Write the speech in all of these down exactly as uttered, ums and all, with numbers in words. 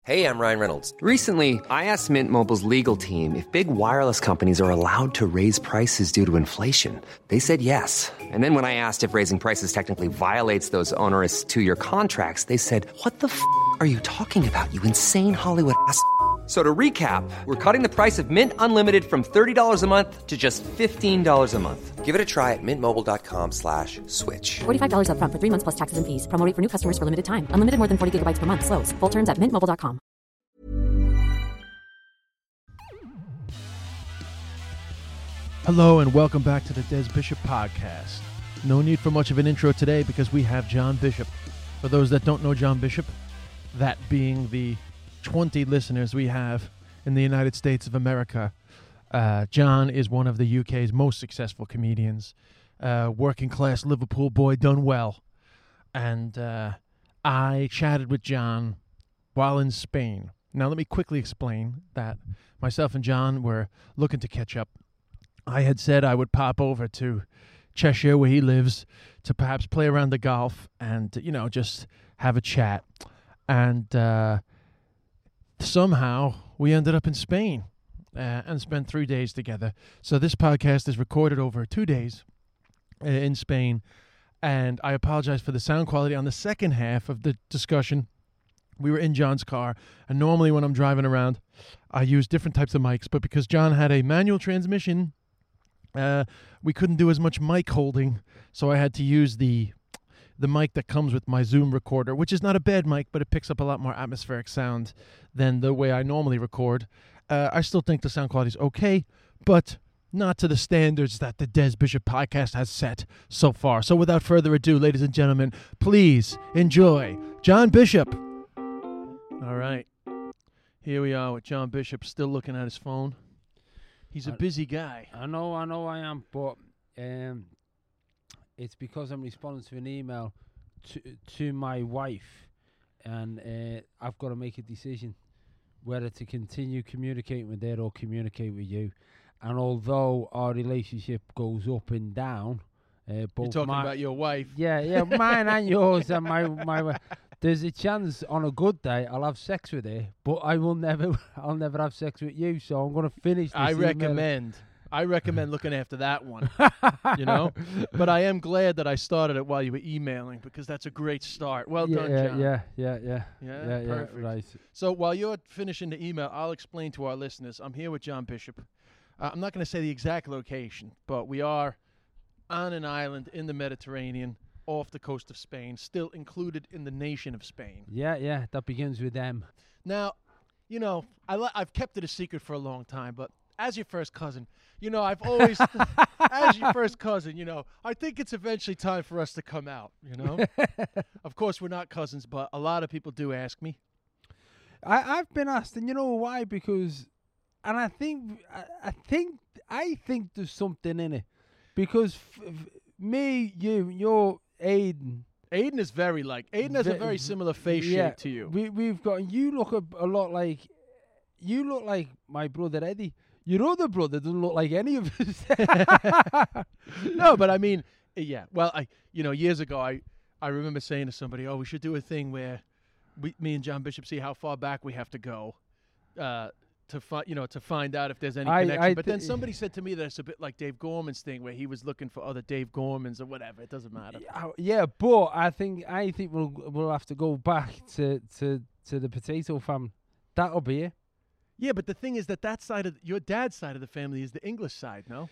Hey, I'm Ryan Reynolds. Recently, I asked Mint Mobile's legal team if big wireless companies are allowed to raise prices due to inflation. They said yes. And then when I asked if raising prices technically violates those onerous two-year contracts, they said, what the f*** are you talking about, you insane Hollywood ass f- So to recap, we're cutting the price of Mint Unlimited from thirty dollars a month to just fifteen dollars a month. Give it a try at mintmobile.com slash switch. forty-five dollars up front for three months plus taxes and fees. Promo rate for new customers for limited time. Unlimited more than forty gigabytes per month. Slows full terms at mint mobile dot com. Hello and welcome back to the Des Bishop Podcast. No need for much of an intro today because we have John Bishop. For those that don't know John Bishop, that being the twenty listeners we have in the United States of America, uh, John is one of the U K's most successful comedians, uh, working class Liverpool boy done well. And uh, I chatted with John while in Spain. Now let me quickly explain that myself and John were looking to catch up. I had said I would pop over to Cheshire where he lives to perhaps play around the golf and, you know, just have a chat. And uh, somehow we ended up in Spain uh, and spent three days together. So this podcast is recorded over two days uh, in Spain. And I apologize for the sound quality. On the second half of the discussion, we were in John's car. And normally when I'm driving around, I use different types of mics. But because John had a manual transmission, uh, we couldn't do as much mic holding. So I had to use the the mic that comes with my Zoom recorder, which is not a bad mic, but it picks up a lot more atmospheric sound than the way I normally record. Uh, I still think the sound quality is okay, but not to the standards that the Des Bishop Podcast has set so far. So without further ado, ladies and gentlemen, please enjoy John Bishop. All right. Here we are with John Bishop still looking at his phone. He's a busy guy. I know, I know I am, but um, it's because I'm responding to an email to to my wife, and uh, I've got to make a decision whether to continue communicating with her or communicate with you. And although our relationship goes up and down, uh, both You're talking my, about your wife. Yeah, yeah, mine and yours and my my. There's a chance on a good day I'll have sex with her, but I will never. I'll never have sex with you. So I'm going to finish. This I email. recommend. I recommend looking after that one, you know. But I am glad that I started it while you were emailing because that's a great start. Well yeah, done, yeah, John. Yeah, yeah, yeah, yeah, yeah, yeah. perfect. Right. So while you're finishing the email, I'll explain to our listeners. I'm here with John Bishop. Uh, I'm not going to say the exact location, but we are on an island in the Mediterranean, off the coast of Spain, still included in the nation of Spain. Yeah, yeah. That begins with M. Now, you know, I li- I've kept it a secret for a long time, but as your first cousin, you know, I've always, as your first cousin, you know, I think it's eventually time for us to come out, you know. Of course, we're not cousins, but a lot of people do ask me. I, I've been asked, and you know why? Because, and I think, I, I think, I think there's something in it. Because f- f- me, you, you're Aiden. Aiden is very like, Aiden has a very similar face yeah, shape to you. We, we've got, you look a, a lot like, you look like my brother Eddie. Your other brother doesn't look like any of us. No, but I mean, yeah. Well, I, you know, years ago, I, I remember saying to somebody, "Oh, we should do a thing where, we, me and John Bishop, see how far back we have to go, uh, to find, you know, to find out if there's any I, connection." I but th- then somebody said to me that it's a bit like Dave Gorman's thing, where he was looking for other Dave Gormans or whatever. It doesn't matter. Yeah, but I think I think we'll we'll have to go back to to to the Potato family. That'll be it. Yeah, but the thing is that that side of your dad's side of the family is the English side, no?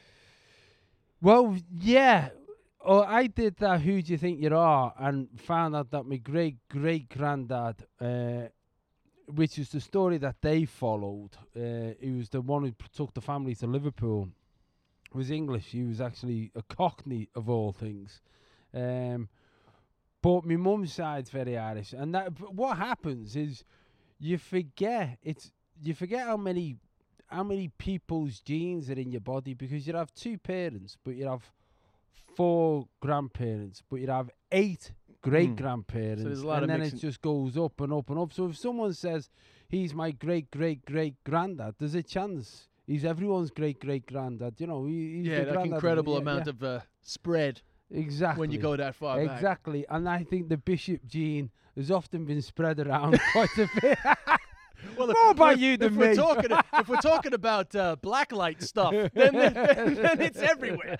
Well, yeah. Oh, I did that. Who do you think you are? And found out that my great great granddad, uh, which is the story that they followed, uh, he was the one who took the family to Liverpool. Was English. He was actually a Cockney of all things. Um, but my mum's side's very Irish, and that. But what happens is you forget it's. You forget how many how many people's genes are in your body, because you have two parents, but you have four grandparents, but you have eight great grandparents, So there's a lot and of then mixing. it just goes up and up and up. So if someone says he's my great great great granddad, there's a chance he's everyone's great great granddad. You know, he, he's Yeah, the that granddad. incredible Yeah, amount yeah. of uh, spread exactly when you go that far back. exactly. And I think the Bishop gene has often been spread around quite a bit. Well, if, More about if, you if than we're me. talking, if we're talking about uh, blacklight stuff, then, then, then it's everywhere.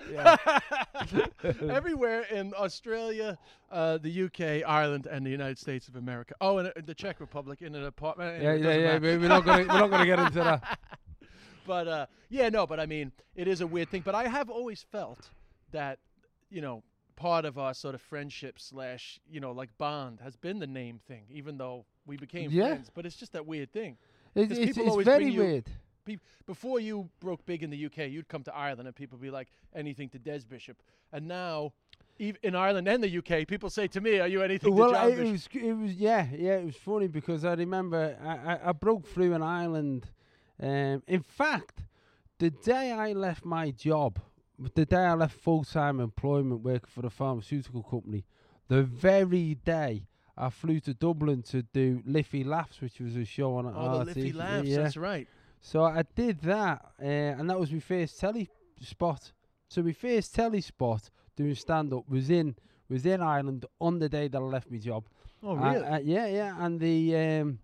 Everywhere in Australia, uh, the U K, Ireland, and the United States of America. Oh, and uh, the Czech Republic in an apartment. Yeah, It yeah, doesn't yeah. matter. we- We're not gonna we're not gonna get into that. But uh, yeah, no, but I mean, it is a weird thing. But I have always felt that, you know, part of our sort of friendship slash, you know, like bond has been the name thing, even though we became Yeah. friends. But it's just that weird thing. It, 'Cause it's people it's always very bring you- weird. Pe- Before you broke big in the U K, you'd come to Ireland and people would be like, anything to Des Bishop. And now, ev- in Ireland and the U K, people say to me, are you anything Well, to John it Bishop? was it was yeah yeah it was funny because I remember I, I, I broke through in Ireland. Um, in fact, the day I left my job, the day I left full time employment working for a pharmaceutical company, the very day I flew to Dublin to do Liffey Laughs, which was a show on Oh, the R T. Liffey Laughs, Yeah. that's right. So I did that, uh, and that was my first telly spot. So my first telly spot doing stand up was in was in Ireland on the day that I left my job. Oh, Uh, really? uh, yeah, yeah, and the um,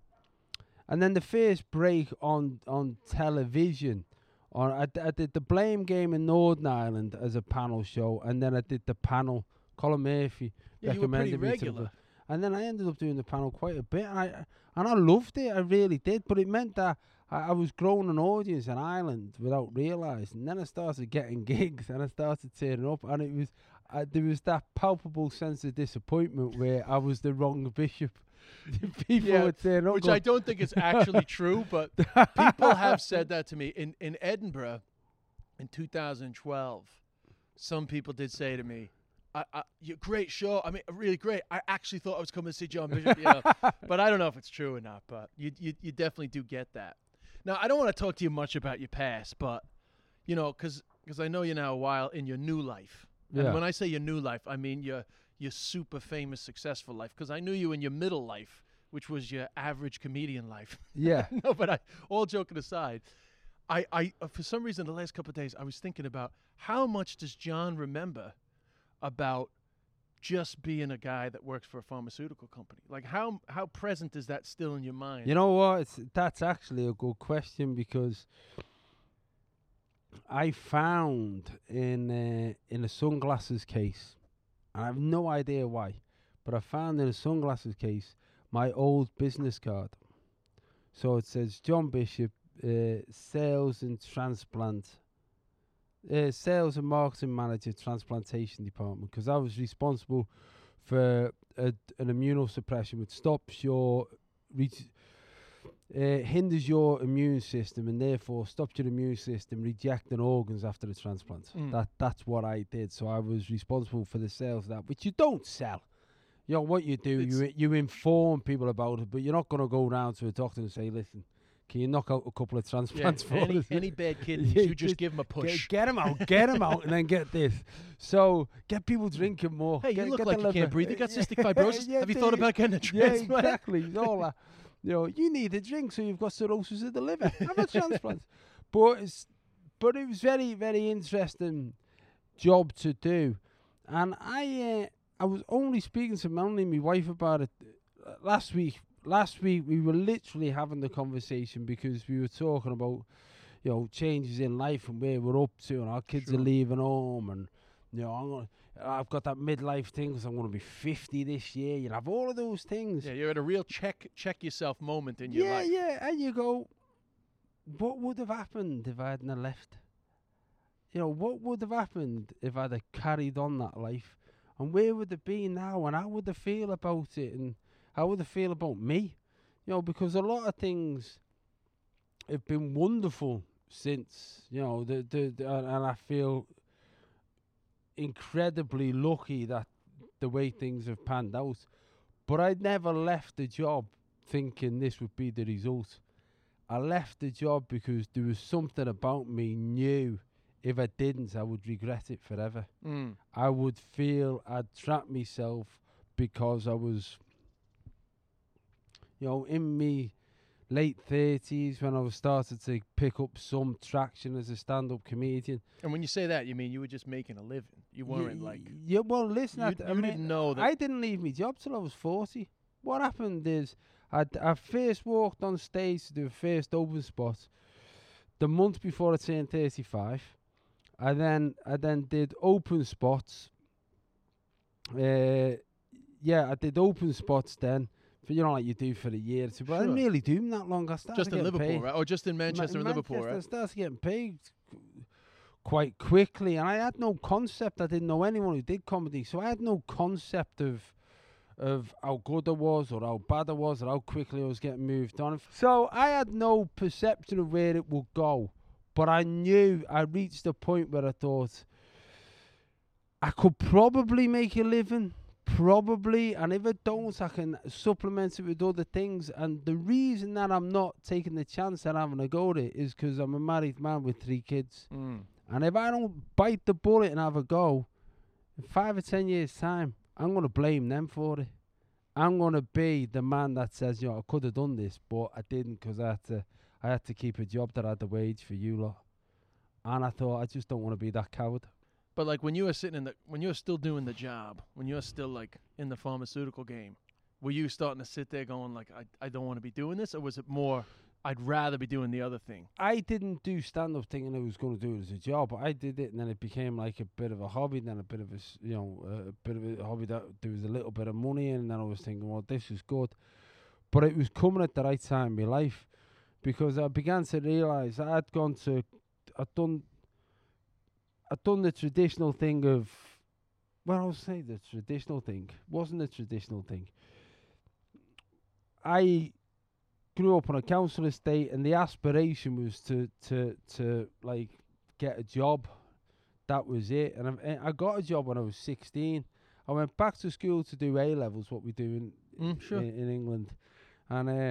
and then the first break on on television. On I, d- I did the Blame Game in Northern Ireland as a panel show, and then I did the panel. Colin Murphy Yeah, you were pretty recommended me to the- regular. and then I ended up doing the panel quite a bit, and I and I loved it. I really did. But it meant that I, I was growing an audience in Ireland without realising. Then I started getting gigs, and I started turning up, and it was uh, there was that palpable sense of disappointment where I was the wrong bishop. People Yeah, would turn up, Which going, I don't think is actually true, but people have said that to me. In, in Edinburgh in two thousand twelve, some people did say to me, I, I, "You're great show. I mean, really great. I actually thought I was coming to see John Bishop." You know, but I don't know if it's true or not. But you, you, you definitely do get that. Now, I don't want to talk to you much about your past, but you know, because I know you now a while in your new life. And Yeah. when I say your new life, I mean your your super famous, successful life. Because I knew you in your middle life, which was your average comedian life. yeah. No, but I, all joking aside, I, I uh, for some reason the last couple of days I was thinking about how much does John remember about just being a guy that works for a pharmaceutical company? Like how how present is that still in your mind? You know what? It's, that's actually a good question because I found in uh, in a sunglasses case, and I have no idea why, but I found in a sunglasses case my old business card. So it says John Bishop, uh, sales and transplant, uh, sales and marketing manager, transplantation department, because I was responsible for a, an immunosuppression which stops your re- uh, hinders your immune system and therefore stops your immune system rejecting organs after the transplant. Mm. That that's what I did. So I was responsible for the sales of that, which you don't sell. You know what you do, It's- you you inform people about it, but you're not going to go round to a doctor and say, "Listen, can you knock out a couple of yeah, transplants for any, us?" any bad kidneys, Yeah, you just just give them a push. Get, get 'em out, get 'em out, and then get this. So get people drinking more. Hey, get, you look get like the you can't liver. breathe. You got cystic fibrosis. Yeah, Have you do thought about getting a Yeah, transplant? exactly. It's all that. You know, you need a drink, so you've got cirrhosis of the liver. Have a transplant. But it's, but it was very, very interesting job to do, and I, uh, I was only speaking to Melanie, my wife, about it uh, last week. Last week we were literally having the conversation because we were talking about, you know, changes in life and where we're up to, and our kids Sure. are leaving home, and you know, I'm gonna, I've got that midlife thing because I'm going to be fifty this year. You have all of those things. Yeah, you're at a real check check yourself moment in your Yeah, life. yeah, and you go, what would have happened if I hadn't have left? You know, what would have happened if I'd have carried on that life? And where would it be now? And how would I feel about it? And how would I feel about me? You know, because a lot of things have been wonderful since, you know, the, the, the and, and I feel incredibly lucky that the way things have panned out. But I never left the job thinking this would be the result. I left the job because there was something about me knew if I didn't, I would regret it forever. Mm. I would feel I'd trapped myself because I was, you know, in me late thirties when I was started to pick up some traction as a stand-up comedian. And when you say that, you mean you were just making a living. You weren't Y- like yeah. Well, listen, you, I, th- I you mean, didn't know that. I didn't leave my job till I was forty. What happened is I I first walked on stage to do a first open spot the month before I turned thirty-five. I then I then did open spots. Uh, yeah, I did open spots then. For, you know, like you do for a year or two. But I didn't Sure. really do them that long. I started Just in getting Liverpool, paid. right? Or just in Manchester Ma- and Liverpool, Manchester, I right? started getting paid quite quickly, and I had no concept. I didn't know anyone who did comedy, so I had no concept of of how good I was, or how bad I was, or how quickly I was getting moved on. So I had no perception of where it would go, but I knew I reached a point where I thought I could probably make a living. Probably, and if I don't, I can supplement it with other things. And the reason that I'm not taking the chance at having a go at it is because I'm a married man with three kids. Mm. And if I don't bite the bullet and have a go, in five or ten years' time, I'm going to blame them for it. I'm going to be the man that says, you know, I could have done this, but I didn't because I had to. I had to keep a job that had the wage for you lot. And I thought, I just don't want to be that coward. But like when you were sitting in the, when you were still doing the job, when you're still like in the pharmaceutical game, were you starting to sit there going like, I, I don't want to be doing this, or was it more, I'd rather be doing the other thing? I didn't do stand-up thinking I was going to do it as a job. I did it, and then it became like a bit of a hobby, then a bit of a, s- you know, a bit of a hobby that there was a little bit of money in, and then I was thinking, well, this is good. But it was coming at the right time in my life, because I began to realise I had gone to, I'd done, I'd done the traditional thing of, well, I was saying the traditional thing, wasn't the traditional thing. I grew up on a council estate, and the aspiration was to to to like get a job. That was it. And I, I got a job when I was sixteen. I went back to school to do A levels, what we do in Mm, sure. in, in England. And uh,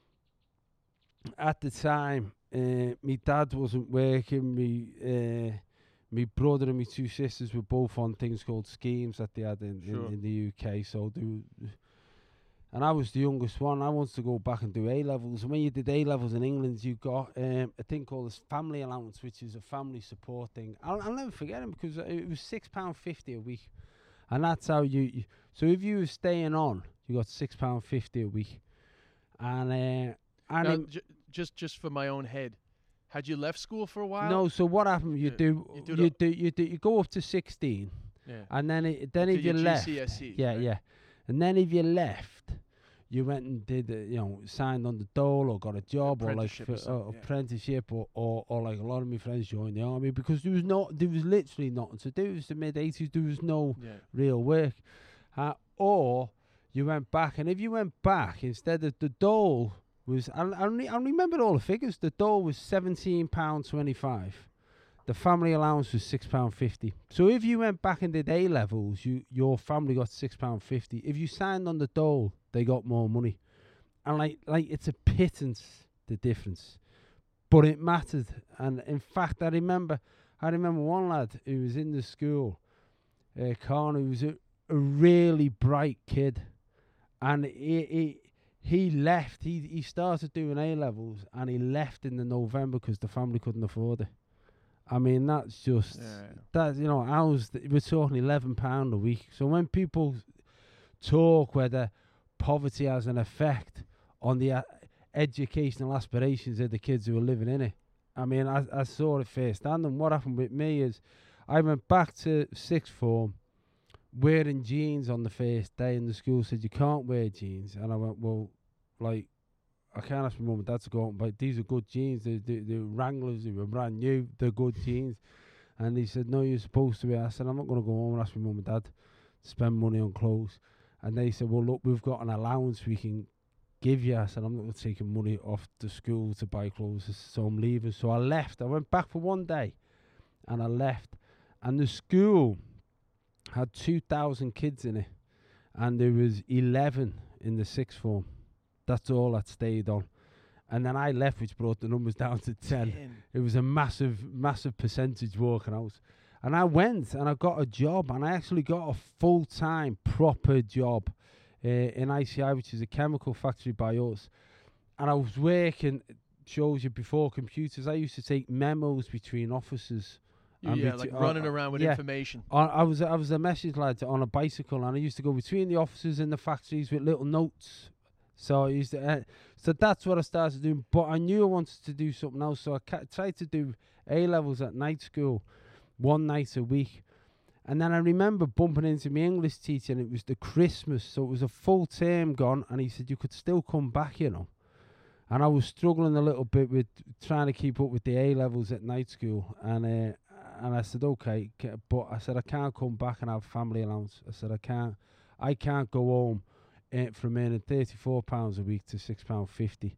at the time, uh, my dad wasn't working. Me, uh, my brother and my two sisters were both on things called schemes that they had in, Sure. in, in the U K. So do. And I was the youngest one. I wanted to go back and do A levels. And when you did A levels in England, you got um, a thing called a family allowance, which is a family support thing. I'll, I'll never forget it because it was six pound fifty a week, and that's how you. you so if you were staying on, you got six pound fifty a week, and uh, and Now, it- j- just just for my own head, had you left school for a while? no. So what happened? You Yeah, do you do you the- do you do you go up to sixteen, Yeah. and then it, then Do if you your left, G C S Es, yeah, right? yeah, and then if you left, you went and did, uh, you know, signed on the dole or got a job or like Apprenticeship for, or something, uh, yeah. apprenticeship or, or or like a lot of my friends joined the army because there was no there was literally nothing to do. It was the mid eighties. There was no Yeah. real work, uh, or you went back, and if you went back instead of the dole was I I, re- I remember all the figures. The dole was seventeen pound twenty five. The family allowance was six pound fifty. So if you went back and did A levels, you your family got six pound fifty. If you signed on the dole, they got more money, and like like it's a pittance the difference, but it mattered. And in fact, I remember I remember one lad who was in the school, uh, Khan, who was a, a really bright kid, and he he he left. He he started doing A levels, and he left in the November because the family couldn't afford it. I mean, that's just Yeah. that you know. I was we're talking eleven pound a week. So when people talk whether poverty has an effect on the uh, educational aspirations of the kids who are living in it, I mean, I I saw it firsthand. And what happened with me is, I went back to sixth form wearing jeans on the first day, and the school said you can't wear jeans, and I went, well, like. I can't ask my mum and dad to go out and buy. These are good jeans. They, they, they're Wranglers. They were brand new. They're good jeans. And he said, no, you're supposed to be. I said, I'm not going to go home and ask my mum and dad to spend money on clothes. And they said, well, look, we've got an allowance we can give you. I said, I'm not taking money off the school to buy clothes, so I'm leaving. So I left. I went back for one day, and I left. And the school had two thousand kids in it, and there was eleven in the sixth form. That's all that stayed on. And then I left, which brought the numbers down to ten. Ten. It was a massive, massive percentage walking out. And I went and I got a job, and I actually got a full-time, proper job uh, in I C I, which is a chemical factory by us. And I was working, shows you, before computers. I used to take memos between officers. You, and yeah, betwe- like uh, running uh, around with yeah. information. I, I was I was a message lad on a bicycle, and I used to go between the officers in the factories with little notes So I used to, uh, so that's what I started doing. But I knew I wanted to do something else, so I ca- tried to do A levels at night school, one night a week. And then I remember bumping into my English teacher, and it was the Christmas, so it was a full term gone, and he said you could still come back, you know. And I was struggling a little bit with trying to keep up with the A levels at night school, and uh, and I said okay, c- but I said I can't come back and have family allowance. I said I can't, I can't go home uh, from earning thirty-four pounds a week to six pound fifty.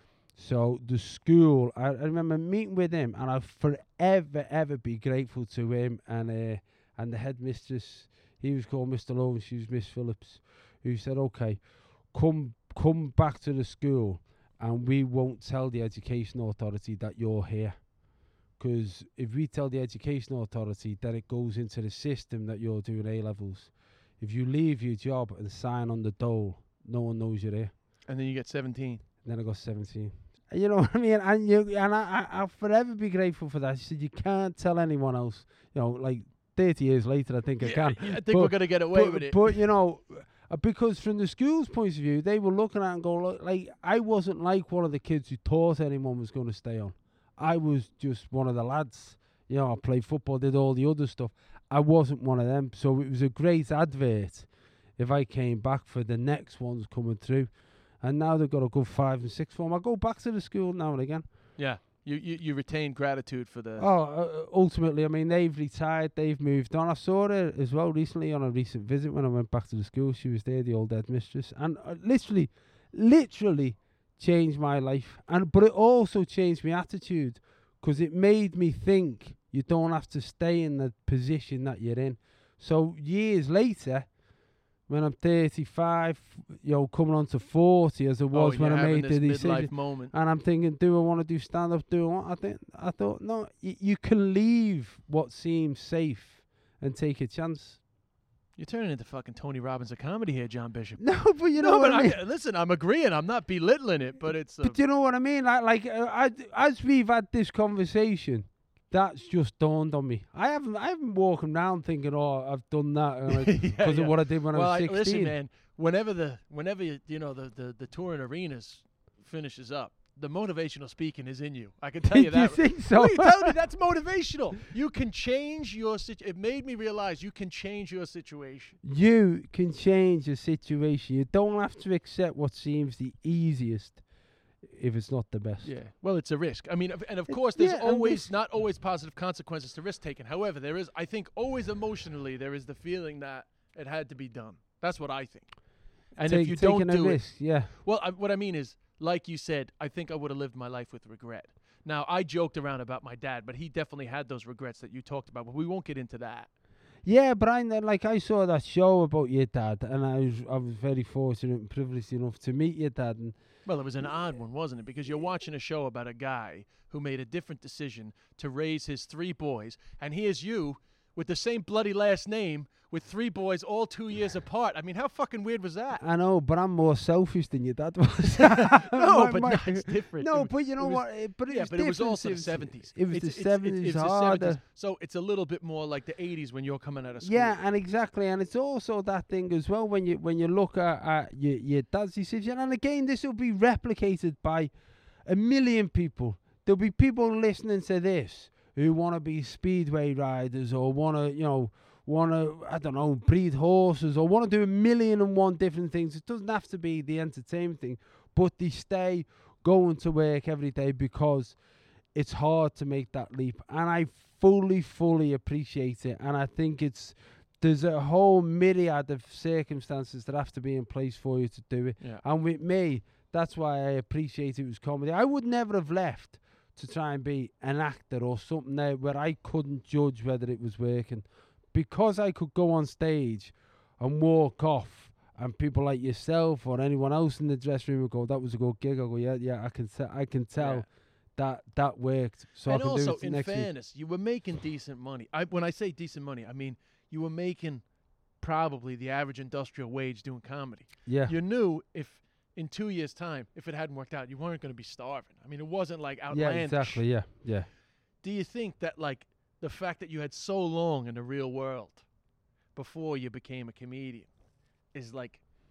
So the school, I, I remember meeting with him, and I'll forever ever be grateful to him and. Uh, And the headmistress, he was called Mister Lowe, she was Miss Phillips, who said, okay, come come back to the school and we won't tell the Education Authority that you're here. Because if we tell the Education Authority, then it goes into the system that you're doing A-levels. If you leave your job and sign on the dole, no one knows you're here. And then you get seventeen. And then I got seventeen. You know what I mean? And, you, and I, I, I'll forever be grateful for that. She said, you can't tell anyone else, you know, like, thirty years later, I think yeah, I can. I think but, we're going to get away but, with it. But, you know, uh, because from the school's point of view, they were looking at it and go, look, like, I wasn't like one of the kids who thought anyone was going to stay on. I was just one of the lads. You know, I played football, did all the other stuff. I wasn't one of them. So it was a great advert if I came back for the next ones coming through. And now they've got a good five and six form. I go back to the school now and again. Yeah. You, you you retain gratitude for the... Oh, uh, ultimately, I mean, they've retired, they've moved on. I saw her as well recently on a recent visit when I went back to the school. She was there, the old headmistress, and uh, literally, literally changed my life. And But it also changed my attitude, because it made me think you don't have to stay in the position that you're in. So years later, when I'm thirty-five, you know, coming on to forty as it was oh, when you're I having made this the midlife decision. moment. And I'm thinking, do I want to do stand-up? Do I want? I think I thought, no, y- you can leave what seems safe and take a chance. You're turning into fucking Tony Robbins of comedy here, John Bishop. No, but you know no, what but I mean. I, listen, I'm agreeing. I'm not belittling it, but it's. Uh, But you know what I mean? Like, like uh, I, as we've had this conversation, that's just dawned on me. I haven't, I haven't walking around thinking, oh, I've done that because yeah, of yeah. what I did when well, I was I, sixteen. listen, man. Whenever the, whenever you, you know the, the the touring arenas finishes up, the motivational speaking is in you. I can tell you Do you that. think so? What are you telling me? That's motivational. You can change your situation. It made me realize you can change your situation. You can change a situation. You don't have to accept what seems the easiest if it's not the best. Yeah. Well, it's a risk. I mean, of- and of It- course, there's yeah, and always this- not always positive consequences to risk taking. However, there is. I think always emotionally there is the feeling that it had to be done. That's what I think. And Take- if you taking don't a do it, risk, yeah. well, I, what I mean is, like you said, I think I would have lived my life with regret. Now, I joked around about my dad, but he definitely had those regrets that you talked about. But we won't get into that. Yeah, but I kn- like I saw that show about your dad, and I was I was very fortunate and privileged enough to meet your dad. And Well, it was an odd one, wasn't it? Because you're watching a show about a guy who made a different decision to raise his three boys, and here's you with the same bloody last name with three boys all two years apart. I mean, how fucking weird was that? I know, but I'm more selfish than your dad was. No, My- but my- that's different. No, It- but you it know was- what? It, but it yeah, was but it was different. also the was- seventies. It was It's- the it's- it's- seventies it's the harder. seventies. So it's a little bit more like the eighties when you're coming out of school. Yeah, and exactly, and it's also that thing as well when you when you look at, at your your dad's decision, and again, this will be replicated by a million people. There'll be people listening to this who want to be speedway riders or want to, you know, want to, I don't know, breed horses or want to do a million and one different things. It doesn't have to be the entertainment thing, but they stay going to work every day because it's hard to make that leap. And I fully, fully appreciate it. And I think it's, there's a whole myriad of circumstances that have to be in place for you to do it. Yeah. And with me, that's why I appreciate it was comedy. I would never have left to try and be an actor or something there where I couldn't judge whether it was working. Because I could go on stage and walk off, and people like yourself or anyone else in the dressing room would go, "That was a good gig." I go, "Yeah, yeah, I can, te- I can tell Yeah. that that worked." So and I can also, do it in next week. fairness, you were making decent money. I, when I say decent money, I mean you were making probably the average industrial wage doing comedy. Yeah, You knew if in two years' time, if it hadn't worked out, you weren't going to be starving. I mean, it wasn't like yeah, outlandish. exactly. Yeah, yeah. Do you think that, like, the fact that you had so long in the real world before you became a comedian is, like,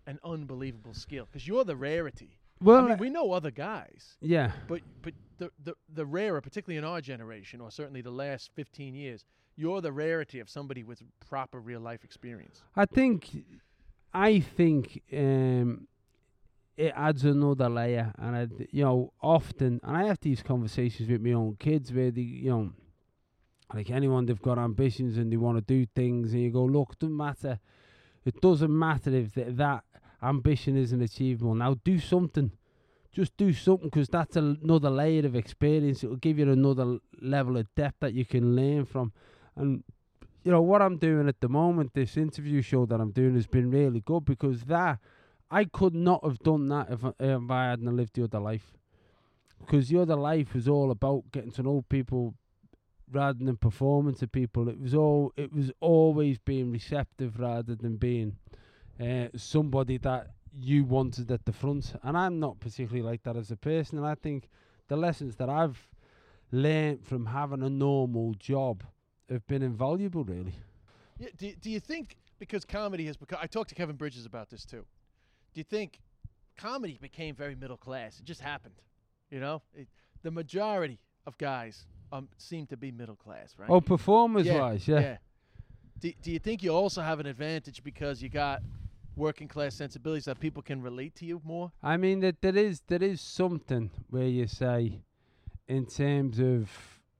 an unbelievable skill because you're the rarity. Well, I mean, we know other guys, yeah. but but the, the the rarer, particularly in our generation, or certainly the last fifteen years, you're the rarity of somebody with proper real life experience. I think, I think um, it adds another layer, and I, you know, often, and I have these conversations with my own kids where they, you know, like anyone, they've got ambitions and they want to do things, and you go, look, it doesn't matter. It doesn't matter if th- that ambition isn't achievable. Now do something. Just do something, because that's a, another layer of experience. It will give you another l- level of depth that you can learn from. And, you know, what I'm doing at the moment, this interview show that I'm doing, has been really good, because that, I could not have done that if, I- if I hadn't lived the other life. Because the other life was all about getting to know people rather than performing to people. It was all. It was always being receptive rather than being uh, somebody that you wanted at the front. And I'm not particularly like that as a person. And I think the lessons that I've learned from having a normal job have been invaluable, really. Yeah, do, do you think, because comedy has become, I talked to Kevin Bridges about this too, do you think comedy became very middle class? It just happened, you know? It, the majority of guys um, seem to be middle class, right? Oh, performance-wise, yeah. yeah. Do, do you think you also have an advantage because you got working class sensibilities that people can relate to you more? I mean, that there is there is something where you say, in terms of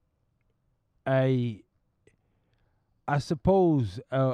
a, I suppose, uh,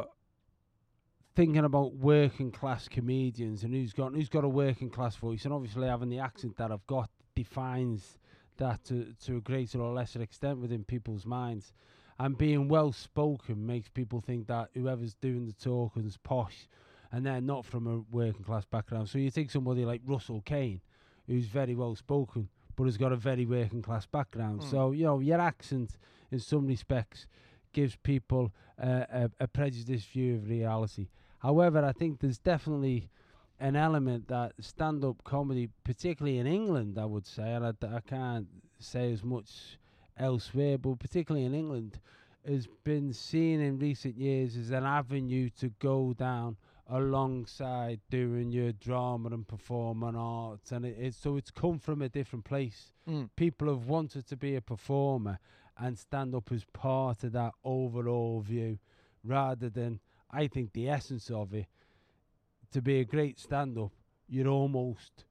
thinking about working class comedians and who's got who's got a working class voice, and obviously having the accent that I've got defines that to to a greater or lesser extent within people's minds. And being well spoken makes people think that whoever's doing the talking's posh, and they're not from a working class background. So you take somebody like Russell Kane, who's very well spoken, but has got a very working class background. Mm. So, you know, your accent in some respects gives people uh, a, a prejudiced view of reality. However, I think there's definitely an element that stand-up comedy, particularly in England, I would say, and I, I can't say as much elsewhere, but particularly in England, has been seen in recent years as an avenue to go down alongside doing your drama and performing arts, and it, it so it's come from a different place. Mm. People have wanted to be a performer, and stand up as part of that overall view, rather than, I think, the essence of it. To be a great stand up, you almost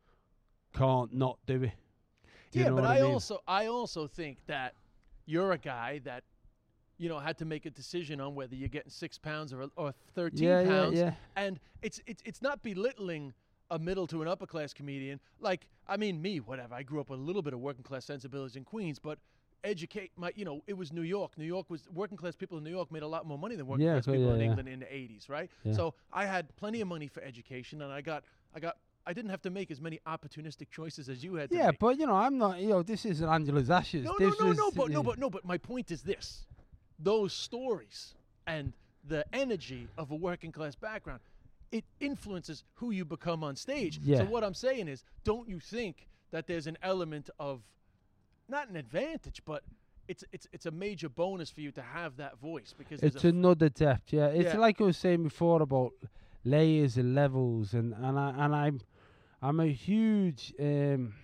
can't not do it. Do yeah, you know but what I, I mean? also I also think that you're a guy that, you know, had to make a decision on whether you're getting six pounds or or thirteen yeah, pounds. Yeah, yeah. And it's it's it's not belittling a middle to an upper class comedian. Like, I mean, me, whatever. I grew up with a little bit of working class sensibilities in Queens, but educate my, you know, it was New York. New York was working class people in New York made a lot more money than working yeah, class so people yeah, in yeah. England in the eighties, right? Yeah. So I had plenty of money for education, and I got I got. I didn't have to make as many opportunistic choices as you had to yeah, make. but, you know, I'm not, you know, this isn't Angela's Ashes. No, this no, no, is, no, but, uh, no, but, no, but my point is this. Those stories and the energy of a working class background, it influences who you become on stage. Yeah. So what I'm saying is, don't you think that there's an element of, not an advantage, but it's it's it's a major bonus for you to have that voice, because there's it's a f- another depth, yeah. It's Yeah. like I was saying before about layers and levels, and, and, I, and I'm I'm a huge, um,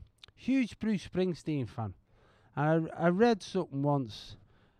huge Bruce Springsteen fan. And I, I read something once,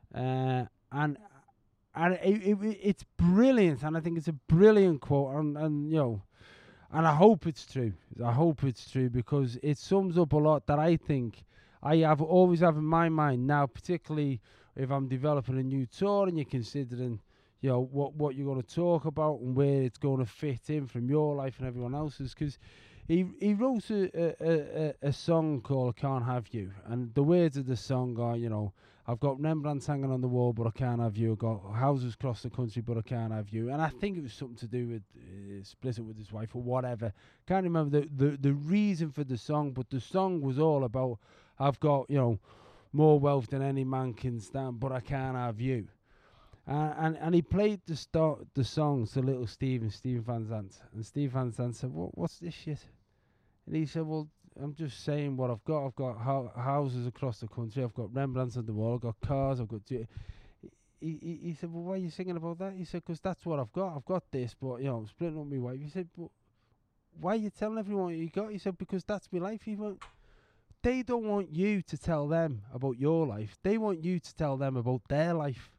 uh, and and it, it, it's brilliant, and I think it's a brilliant quote, and, and you know, and I hope it's true. I hope it's true, because it sums up a lot that I think I have always have in my mind now, particularly if I'm developing a new tour and you're considering, you know, what what you're going to talk about and where it's going to fit in from your life and everyone else's, because he he wrote a, a, a, a song called I Can't Have You, and the words of the song are, you know, I've got Rembrandts hanging on the wall, but I can't have you. I've got houses across the country, but I can't have you. And I think it was something to do with uh, split it with his wife or whatever. Can't remember the, the, the reason for the song, but the song was all about, I've got, you know, more wealth than any man can stand, but I can't have you. Uh, and and he played the start the songs to little Steve and Steve Van Zandt. And Steve Van Zandt said, what, what's this shit? And he said, well, I'm just saying what I've got. I've got ho- houses across the country. I've got Rembrandts on the wall. I've got cars. I've got... He, he, he said, well, why are you singing about that? He said, because that's what I've got. I've got this, but, you know, I'm splitting up with my wife. He said, but why are you telling everyone what you got? He said, because that's my life. He went, they don't want you to tell them about your life. They want you to tell them about their life.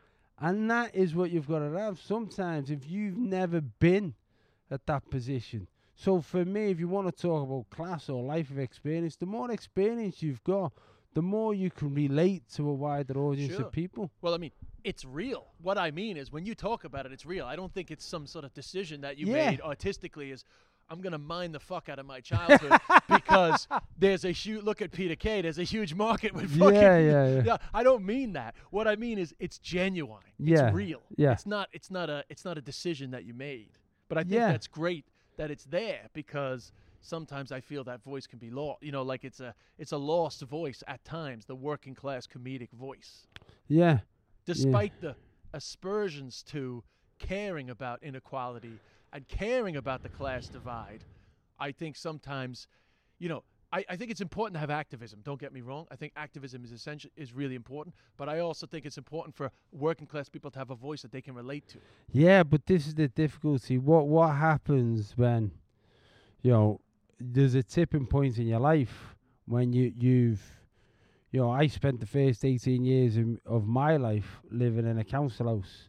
And that is what you've got to have. Sometimes if you've never been at that position. So for me, if you want to talk about class or life of experience, the more experience you've got, the more you can relate to a wider audience Sure. of people. Well, I mean, it's real. What I mean is when you talk about it, it's real. I don't think it's some sort of decision that you Yeah. made artistically is, I'm going to mine the fuck out of my childhood because there's a huge, look at Peter Kay, there's a huge market with fucking. Yeah, yeah, yeah. I don't mean that. What I mean is it's genuine. Yeah, It's real. yeah. It's not, it's not a, it's not a decision that you made. But I think Yeah. that's great that it's there because sometimes I feel that voice can be lost. You know, like it's a, it's a lost voice at times, the working class comedic voice. Yeah. Despite the aspersions to caring about inequality and caring about the class divide, I think sometimes, you know, I, I think it's important to have activism. Don't get me wrong. I think activism is essential, is really important. But I also think it's important for working class people to have a voice that they can relate to. Yeah, but this is the difficulty. What what happens when, you know, there's a tipping point in your life when you you've, you know, I spent the first eighteen years in, of my life living in a council house.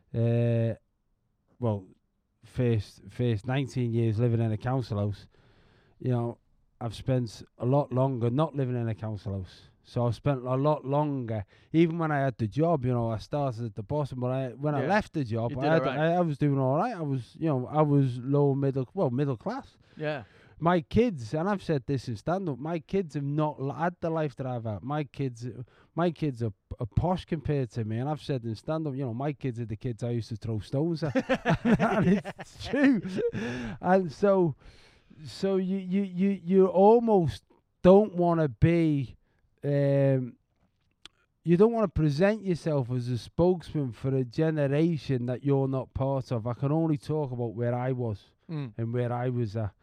Uh, well, first first nineteen years living in a council house. You know, I've spent a lot longer not living in a council house. So I've spent a lot longer. Even when I had the job, you know, I started at the bottom, but I when I Yeah. left the job, You I, did had, alright. I, I was doing all right. I was, you know, I was low middle, well, middle class. Yeah. My kids, and I've said this in stand-up, my kids have not l- had the life that I've had. My kids, my kids are, are posh compared to me, and I've said in stand-up, you know, my kids are the kids I used to throw stones at, and it's true. And so, so you you you you almost don't want to be, um, you don't want to present yourself as a spokesman for a generation that you're not part of. I can only talk about where I was Mm. and where I was at.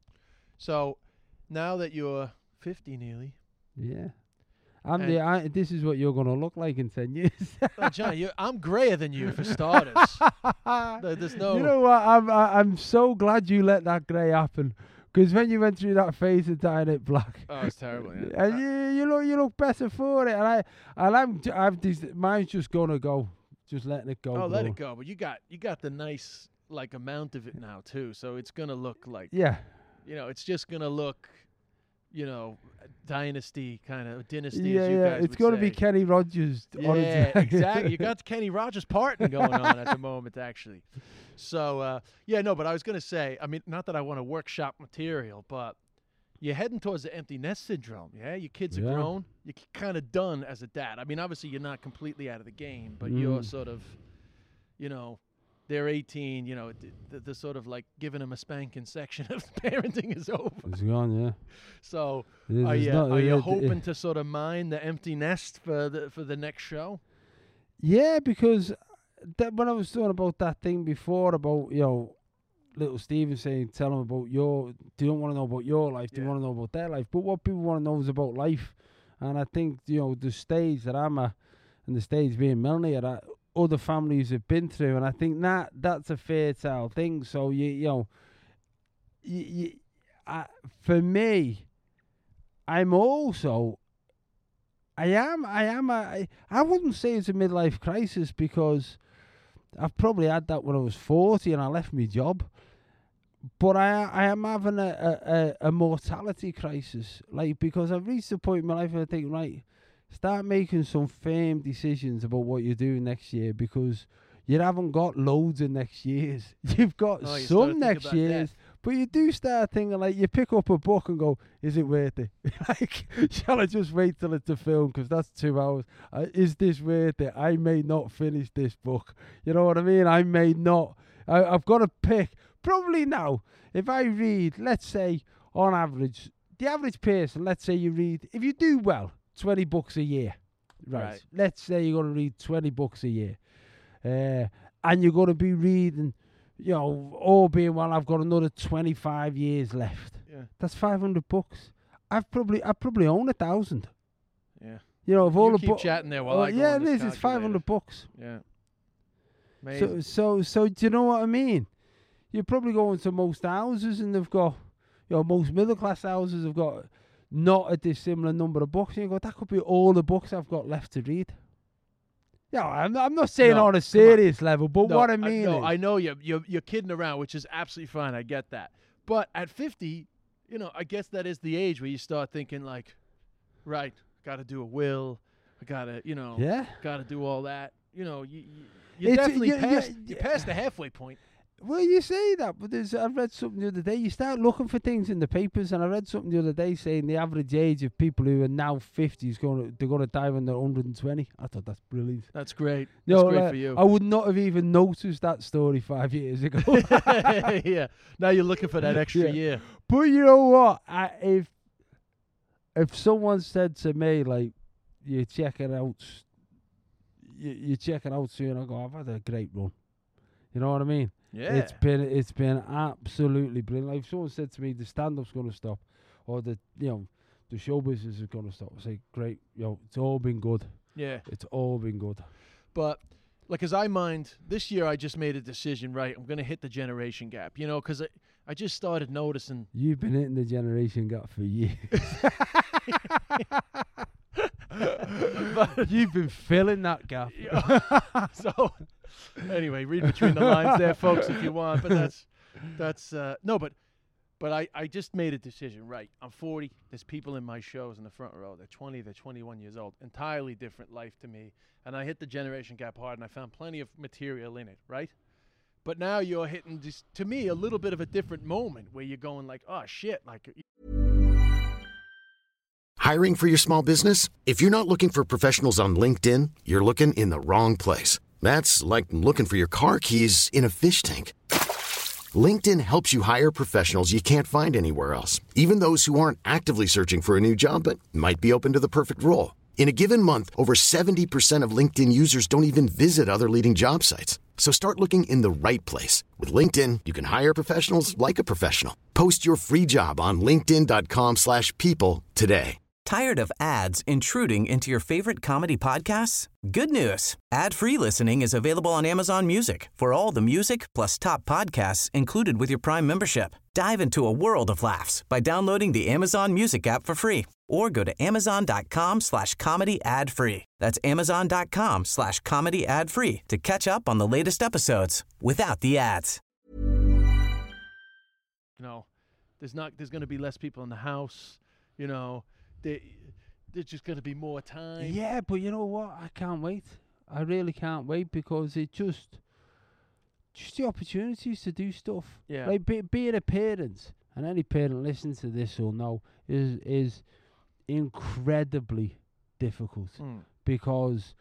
So now that you're fifty nearly, Yeah. I'm And- the, I, this is what you're going to look like in ten years. oh, John, you I'm grayer than you for starters. There- There's no. You know what? I'm I, I'm so glad you let that grey happen. Because when you went through that phase of dyeing it black, Oh, it's terrible. Yeah. and you you look you look better for it, and I and I'm j- I've this, mine's just gonna go, just letting it go. Oh, let bro. it go. But you got you got the nice like amount of it now too, so it's gonna look like Yeah, you know, it's just gonna look, you know, dynasty kind of dynasty. yeah, as you yeah. guys It's would gonna be say. Kenny Rogers. on his- Yeah, exactly. You got the Kenny Rogers parting going on at the moment, actually. So uh, yeah, no, but I was gonna say, I mean, not that I want to workshop material, but you're heading towards the empty nest syndrome. Yeah, your kids are Yeah. grown. You're kind of done as a dad. I mean, obviously you're not completely out of the game, but you're Mm. sort of, you know, they're eighteen. You know, th- the, the sort of like giving them a spanking section of parenting is over. It's gone. Yeah. So There's- are there's you not- are you it- it- hoping to sort of mine the empty nest for the for the next show? Yeah, because that, when I was talking about that thing before about, you know, little Steven saying, tell them about your, they don't want to know about your life, they Yeah. want to know about their life. But what people want to know is about life. And I think, you know, the stage that I'm at, and the stage being Melanie, that other families have been through. And I think that that's a fertile thing. So, you, you know, you, you, I, for me, I'm also, I am, I am, a, I, I wouldn't say it's a midlife crisis because I've probably had that when I was forty and I left my job. But I, I am having a, a, a, a mortality crisis, like, because I've reached a point in my life where I think, right, start making some firm decisions about what you're doing next year, because you haven't got loads of next years. You've got Oh, you started some thinking next about years, death. but you do start thinking, like, you pick up a book and go, is it worth it? Like, shall I just wait till it's a film, because that's two hours? Uh, is this worth it? I may not finish this book. You know what I mean? I may not. I, I've got to pick. Probably now, if I read, let's say, on average, the average person, let's say you read, if you do well, twenty books a year. Right. Right. Let's say you're going to read twenty books a year. Uh, and you're going to be reading, you know, all being well, I've got another twenty-five years left. Yeah. That's five hundred books. I've probably, I probably own a thousand. Yeah. You know, of You all the keep books. chatting there while I go yeah, on it this is. It's five hundred calculator. books. Yeah. So, Amazing. so, so, do you know what I mean? You probably go into most houses and they've got, you know, most middle class houses have got not a dissimilar number of books. And you go, that could be all the books I've got left to read. Yeah, I'm, I'm not saying No, on a come serious level, but No, what I mean no, is, I know you're, you're you're kidding around, which is absolutely fine. I get that. But at fifty, you know, I guess that is the age where you start thinking like, right, got to do a will, I got to, you know, yeah. got to do all that. You know, you you, you It's- definitely you- you- passed you you- passed the halfway point. Well, you say that, but there's, I read something the other day. You start looking for things in the papers, and I read something the other day saying the average age of people who are now fifty is going to they're going to die when they're one hundred twenty. I thought that's brilliant. That's great. You That's know, great like, for you. I would not have even noticed that story five years ago. Yeah. Now you're looking for that extra Yeah. year. But you know what? I, if if someone said to me like, "You're checking out, s- you, you're checking out soon," I go, "I've had a great run." You know what I mean? Yeah. It's been it's been absolutely brilliant. Like if someone said to me the stand up's gonna stop or the you know, the show business is gonna stop, I say, great, you know, it's all been good. yeah. It's all been good. But like as I mind, this year I just made a decision, right? I'm going to hit the generation gap, you know, because I, I just started noticing. You've been hitting the generation gap for years. You've been filling that gap. So anyway, read between the lines there, folks, if you want. But that's that's uh, no, but but I, I just made a decision. Right, I'm forty. There's people in my shows in the front row. They're twenty. They're twenty-one years old. Entirely different life to me. And I hit the generation gap hard, and I found plenty of material in it. Right. But now you're hitting just to me a little bit of a different moment where you're going like, oh shit, like. Hiring for your small business? If you're not looking for professionals on LinkedIn, you're looking in the wrong place. That's like looking for your car keys in a fish tank. LinkedIn helps you hire professionals you can't find anywhere else, even those who aren't actively searching for a new job but might be open to the perfect role. In a given month, over seventy percent of LinkedIn users don't even visit other leading job sites. So start looking in the right place. With LinkedIn, you can hire professionals like a professional. Post your free job on linkedin.com slash people today. Tired of ads intruding into your favorite comedy podcasts? Good news. Ad-free listening is available on Amazon Music for all the music plus top podcasts included with your Prime membership. Dive into a world of laughs by downloading the Amazon Music app for free or go to amazon.com slash comedy ad-free. That's amazon.com slash comedy ad-free to catch up on the latest episodes without the ads. You know, there's not. There's going to be less people in the house. You know, there, there's just going to be more time. Yeah, but you know what? I can't wait. I really can't wait because it just, just the opportunities to do stuff. Yeah. Like be, being a parent, and any parent listening to this will know, is is incredibly difficult Mm. because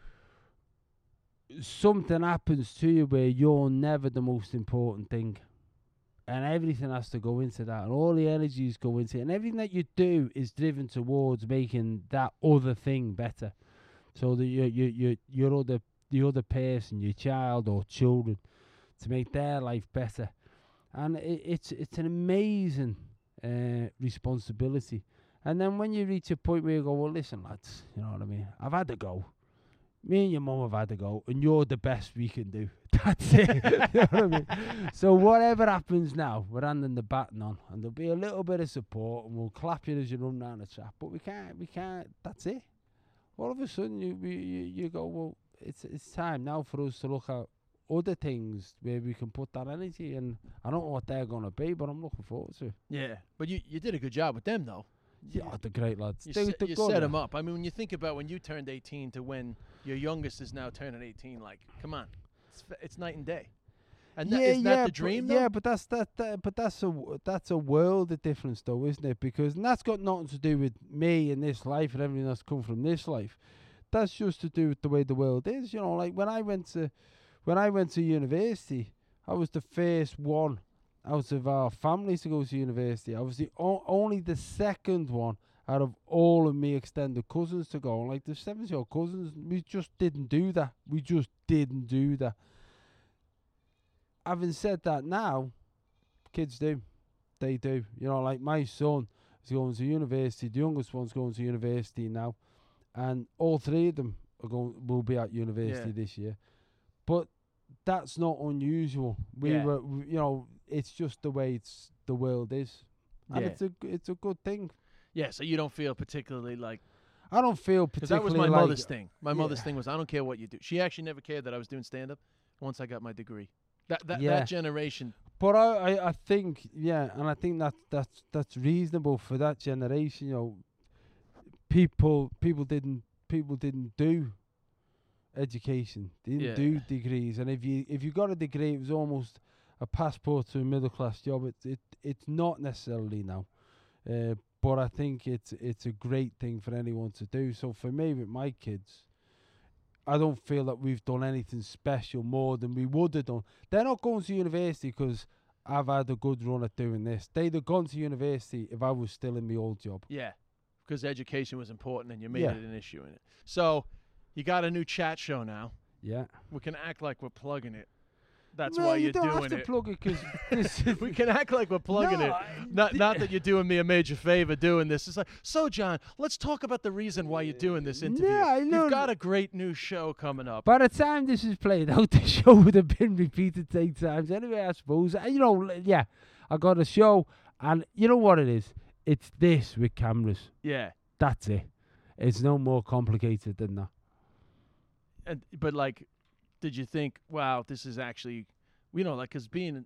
something happens to you where you're never the most important thing. And everything has to go into that, and all the energies go into it, and everything that you do is driven towards making that other thing better, so that you you you your other the other person, your child or children, to make their life better, and it, it's it's an amazing uh, responsibility. And then when you reach a point where you go, well, listen, lads, you know what I mean? I've had to go. Me and your mum have had to go, and you're the best we can do. That's it. You know what I mean? So whatever happens now, we're handing the baton on, and there'll be a little bit of support, and we'll clap you as you run down the track. But we can't, we can't. That's it. All of a sudden, you you, you, you go, well, it's it's time now for us to look at other things where we can put that energy. And I don't know what they're gonna be, but I'm looking forward to it. Yeah, but you you did a good job with them though. Yeah, they're great lads. You, They, set, they're you good, set man. them up. I mean, when you think about when you turned eighteen to when your youngest is now turning eighteen, like, come on, it's, f- it's night and day. And that, yeah, isn't yeah, that the but- dream, though? Yeah, but that's that, that. But that's a w- that's a world of difference, though, isn't it? Because and that's got nothing to do with me and this life and everything that's come from this life. That's just to do with the way the world is. You know, like when I went to when I went to university, I was the first one out of our family to go to university. I was the o- only the second one out of all of me extended cousins to go. And like the seventy-odd cousins, we just didn't do that. We just didn't do that. Having said that, now kids do. They do. You know, like my son is going to university. The youngest one's going to university now, and all three of them are going will be at university Yeah. this year. But that's not unusual. We Yeah. were, we- you know, it's just the way it's the world is, and Yeah. it's a it's a good thing. Yeah, so you don't feel particularly like I don't feel because that particularly was my like, mother's thing. My mother's yeah. thing was I don't care what you do. She actually never cared that I was doing stand up once I got my degree. That that, Yeah. that generation. But I, I, I think, yeah, and I think that that's that's reasonable for that generation. You know, people people didn't people didn't do education, they didn't Yeah. do degrees, and if you if you got a degree, it was almost a passport to a middle class job. It it it's not necessarily now, uh, but I think it's it's a great thing for anyone to do. So for me, with my kids, I don't feel that we've done anything special more than we would have done. They're not going to university because I've had a good run at doing this. They'd have gone to university if I was still in my old job. Yeah, because education was important and you made Yeah. it an issue in it. So you got a new chat show now. Yeah. We can act like we're plugging it. That's no, why you you're don't doing have to it. plug it because We can act like we're plugging No, it. I- Not not that you're doing me a major favor doing this. It's like, so John, let's talk about the reason why you're doing this interview. Yeah, I know. You've got a great new show coming up. by the time this is played out, the show would have been repeated eight times anyway, I suppose. And, you know, l- yeah, I got a show, and you know what it is? It's this with cameras. Yeah. That's it. It's no more complicated than that. And but like, did you think, wow, this is actually, you know, like, because being,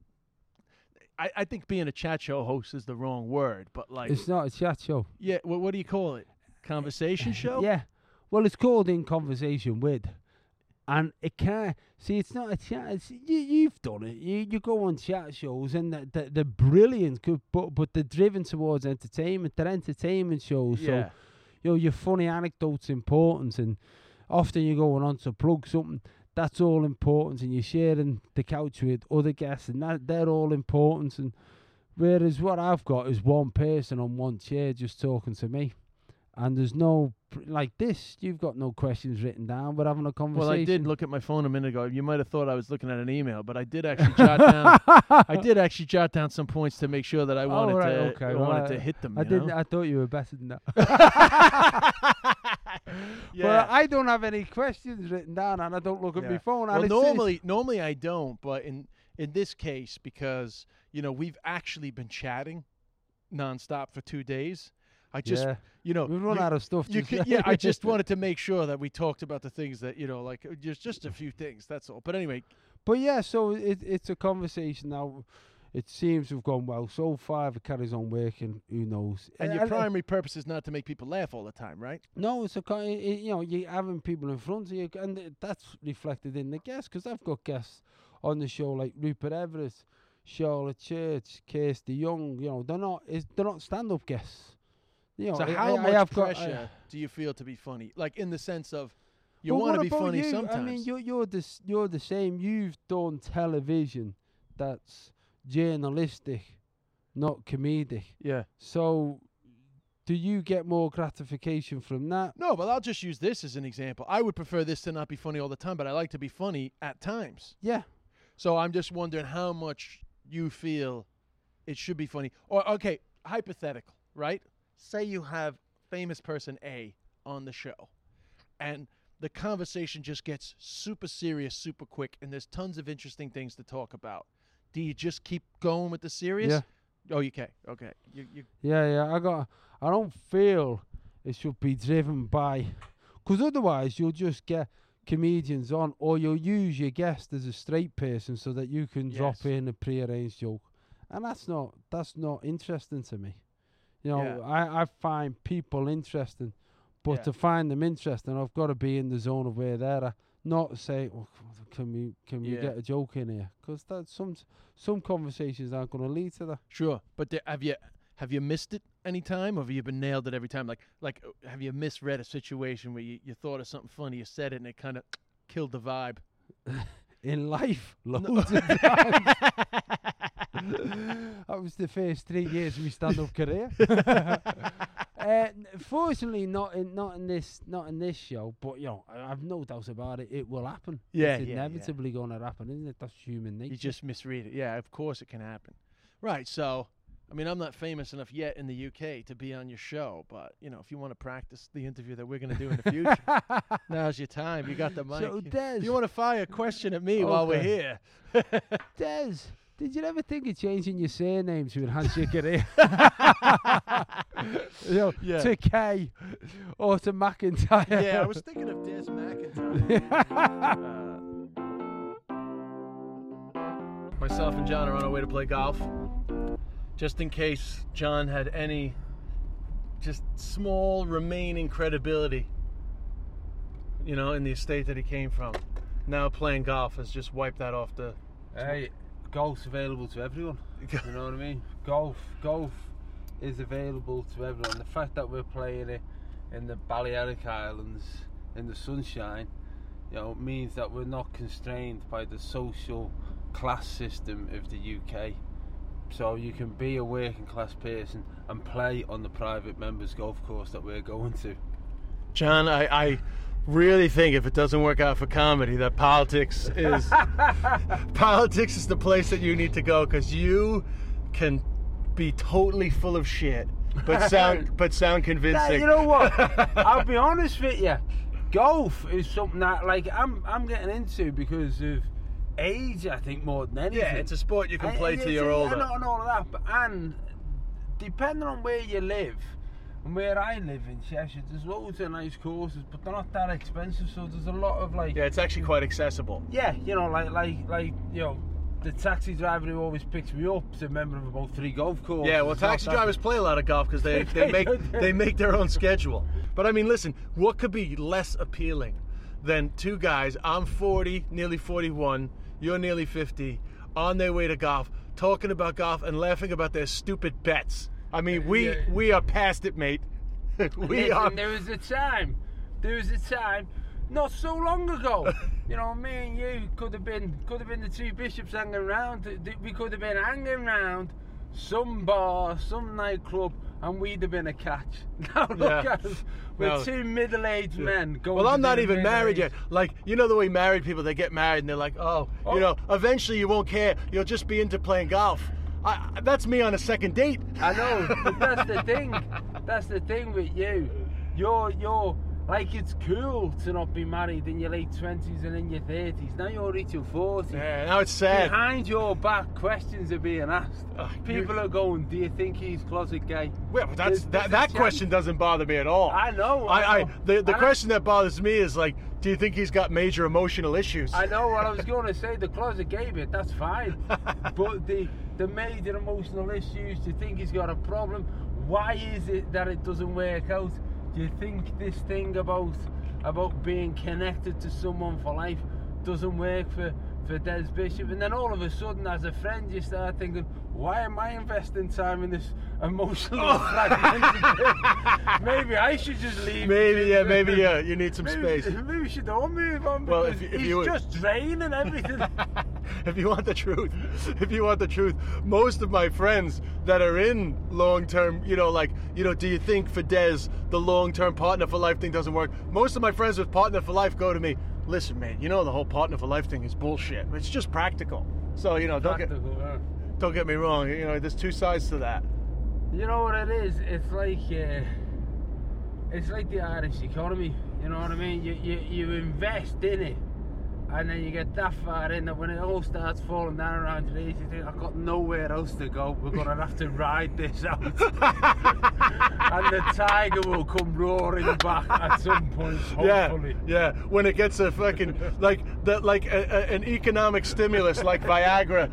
I, I think being a chat show host is the wrong word, but like, It's not a chat show. yeah, what, what do you call it? Conversation show? Yeah. Well, it's called In Conversation With. And it can't, see, it's not a chat. It's, you, you've done it. You you go on chat shows and they're, they're, they're brilliant, good, but, but they're driven towards entertainment. They're entertainment shows. Yeah. So, you know, your funny anecdotes important, and often you're going on to plug something. That's all important, and you're sharing the couch with other guests, and that they're all important. And whereas what I've got is one person on one chair just talking to me, and there's no pr- like this. You've got no questions written down. We're having a conversation. Well, I did look at my phone a minute ago. You might have thought I was looking at an email, but I did actually jot down. I did actually jot down some points to make sure that I wanted oh, right, to. okay. I well, wanted I, to hit them. I you didn't. know? I thought you were better than that. Yeah. Well, I don't have any questions written down, and I don't look at Yeah. my phone. Well, and it says- normally, normally I don't, but in in this case, because you know we've actually been chatting nonstop for two days. I just, yeah, you know, we've run you- out of stuff. You to can, say. yeah, I just wanted to make sure that we talked about the things that you know, like uh, just just a few things. That's all. But anyway, But yeah, so it it's a conversation now. It seems to have gone well so far. If it carries on working, who knows? and Uh, your uh, primary purpose is not to make people laugh all the time, right? No, it's a kind. You know, you're having people in front of you, and it- that's reflected in the guests. Because I've got guests on the show like Rupert Everett, Charlotte Church, Kirsty Young. You know, they're not. Is they're not stand-up guests. You know, So I, how I, much I have pressure got, I, do you feel to be funny? Like in the sense of you Well, want to what be about funny you? sometimes. I mean, you're you're the s- you're the same. You've done television that's journalistic, not comedic. yeah. So, do you get more gratification from that? No, but I'll just use this as an example. I would prefer this to not be funny all the time, but I like to be funny at times. Yeah. So I'm just wondering how much you feel it should be funny. Or, okay, hypothetical, right? Say you have famous person A on the show, and the conversation just gets super serious, super quick, and there's tons of interesting things to talk about. Do you just keep going with the serious? Yeah. Oh, you can. Okay. You, you, Yeah, yeah. I got. I don't feel it should be driven by, because otherwise you'll just get comedians on, or you'll use your guest as a straight person so that you can Yes. drop in a pre-arranged joke, and that's not that's not interesting to me. You know, Yeah. I I find people interesting, but Yeah. to find them interesting, I've got to be in the zone of where they're at. Not say, oh, can we can we Yeah. get a joke in here? Because that some some conversations aren't going to lead to that. Sure, but there, have you have you missed it any time, or have you been nailed it every time? Like like uh, have you misread a situation where you, you thought of something funny, you said it, and it kind of killed the vibe? In life, loads of times. That was the first three years of my stand-up career. uh, n- fortunately, not in not in this not in this show, but you know, I have no doubt about it. It will happen. Yeah, it's yeah, yeah. inevitably going to happen, isn't it? That's human nature. You just misread it. Yeah, of course it can happen. Right. So, I mean, I'm not famous enough yet in the U K to be on your show, but you know, if you want to practice the interview that we're going to do in the future, now's your time. You got the mic. So, You- Des, if you want to fire a question at me while we're Okay. here, Des, Did you ever think of changing your surname to enhance your career? you know, Yeah. to K or to McIntyre. Yeah, I was thinking of Des McIntyre. uh, myself and John are on our way to play golf. Just in case John had any just small remaining credibility, you know, in the estate that he came from. Now playing golf has just wiped that off the... Hey, golf's available to everyone. You know what I mean? Golf, golf is available to everyone. The fact that we're playing it in the Balearic Islands in the sunshine, you know, means that we're not constrained by the social class system of the U K. So you can be a working class person and play on the private members golf course that we're going to. John, I, I really think if it doesn't work out for comedy, that politics is politics is the place that you need to go, because you can be totally full of shit, but sound but sound convincing. Nah, you know what? I'll be honest with you. Golf is something that, like, I'm I'm getting into because of age, I think, more than anything. Yeah, it's a sport you can And- play and till it's- you're older. And, and all of that, but, and depending on where you live, and where I live in Cheshire, there's loads of nice courses, but they're not that expensive, so there's a lot of, like... Yeah, it's actually quite accessible. Yeah, you know, like, like, like, you know, the taxi driver who always picks me up is a member of about three golf courses. Yeah, well, It's not taxi that- drivers play a lot of golf because they, they make they make their own schedule. But I mean, listen, what could be less appealing than two guys? I'm forty, nearly forty-one. You're nearly fifty, on their way to golf, talking about golf and laughing about their stupid bets. I mean, we Yeah. we are past it, mate. we Listen, are. there was a time, there was a time, not so long ago. You know, me and you could have been, could have been the two bishops hanging around. Th- th- We could have been hanging around some bar, some nightclub, and we'd have been a catch. Now look Yeah. at us, we're No. two middle-aged men going. Well, to I'm not do even married yet. middle-aged- Like, you know the way married people, they get married and they're like, oh, Oh. you know, eventually you won't care. You'll just be into playing golf. I, that's me on a second date. I know, but that's the thing. That's the thing with you. You're, you're, like, it's cool to not be married in your late twenties and in your thirties. Now you're reaching forty. Yeah, now it's sad. Behind your back, questions are being asked. Uh, People you- are going, do you think he's closet gay? Well, but that's There's- that, there's a that chance. question doesn't bother me at all. I know, I I, I know. the the And I- question that bothers me is like, do you think he's got major emotional issues? I know what I was going to say, the closet gay bit, that's fine. But the, the major emotional issues, do you think he's got a problem? Why is it that it doesn't work out? Do you think this thing about about being connected to someone for life doesn't work for, for Des Bishop? And then all of a sudden, as a friend, you start thinking, why am I investing time in this emotional fragmented thing? Maybe I should just leave. Maybe, yeah, maybe, yeah, you need some maybe, space. Maybe we should all move on, Well, because if you- if he's you would- just draining everything. If you want the truth, if you want the truth, most of my friends that are in long-term, you know, like, you know, do you think for Des, the long-term partner for life thing doesn't work? Most of my friends with partner for life go to me, listen, man, you know the whole partner for life thing is bullshit. It's just practical. So, you know, don't get, Practical, yeah. don't get me wrong. You know, there's two sides to that. You know what it is? It's like uh, it's like the Irish economy. You know what I mean? You, you you invest in it, and then you get that far in that when it all starts falling down around your age, you think, I've got nowhere else to go. We're gonna have to ride this out, and the tiger will come roaring back at some point. Hopefully. Yeah, yeah. When it gets a fucking like the like a, a, an economic stimulus like Viagra.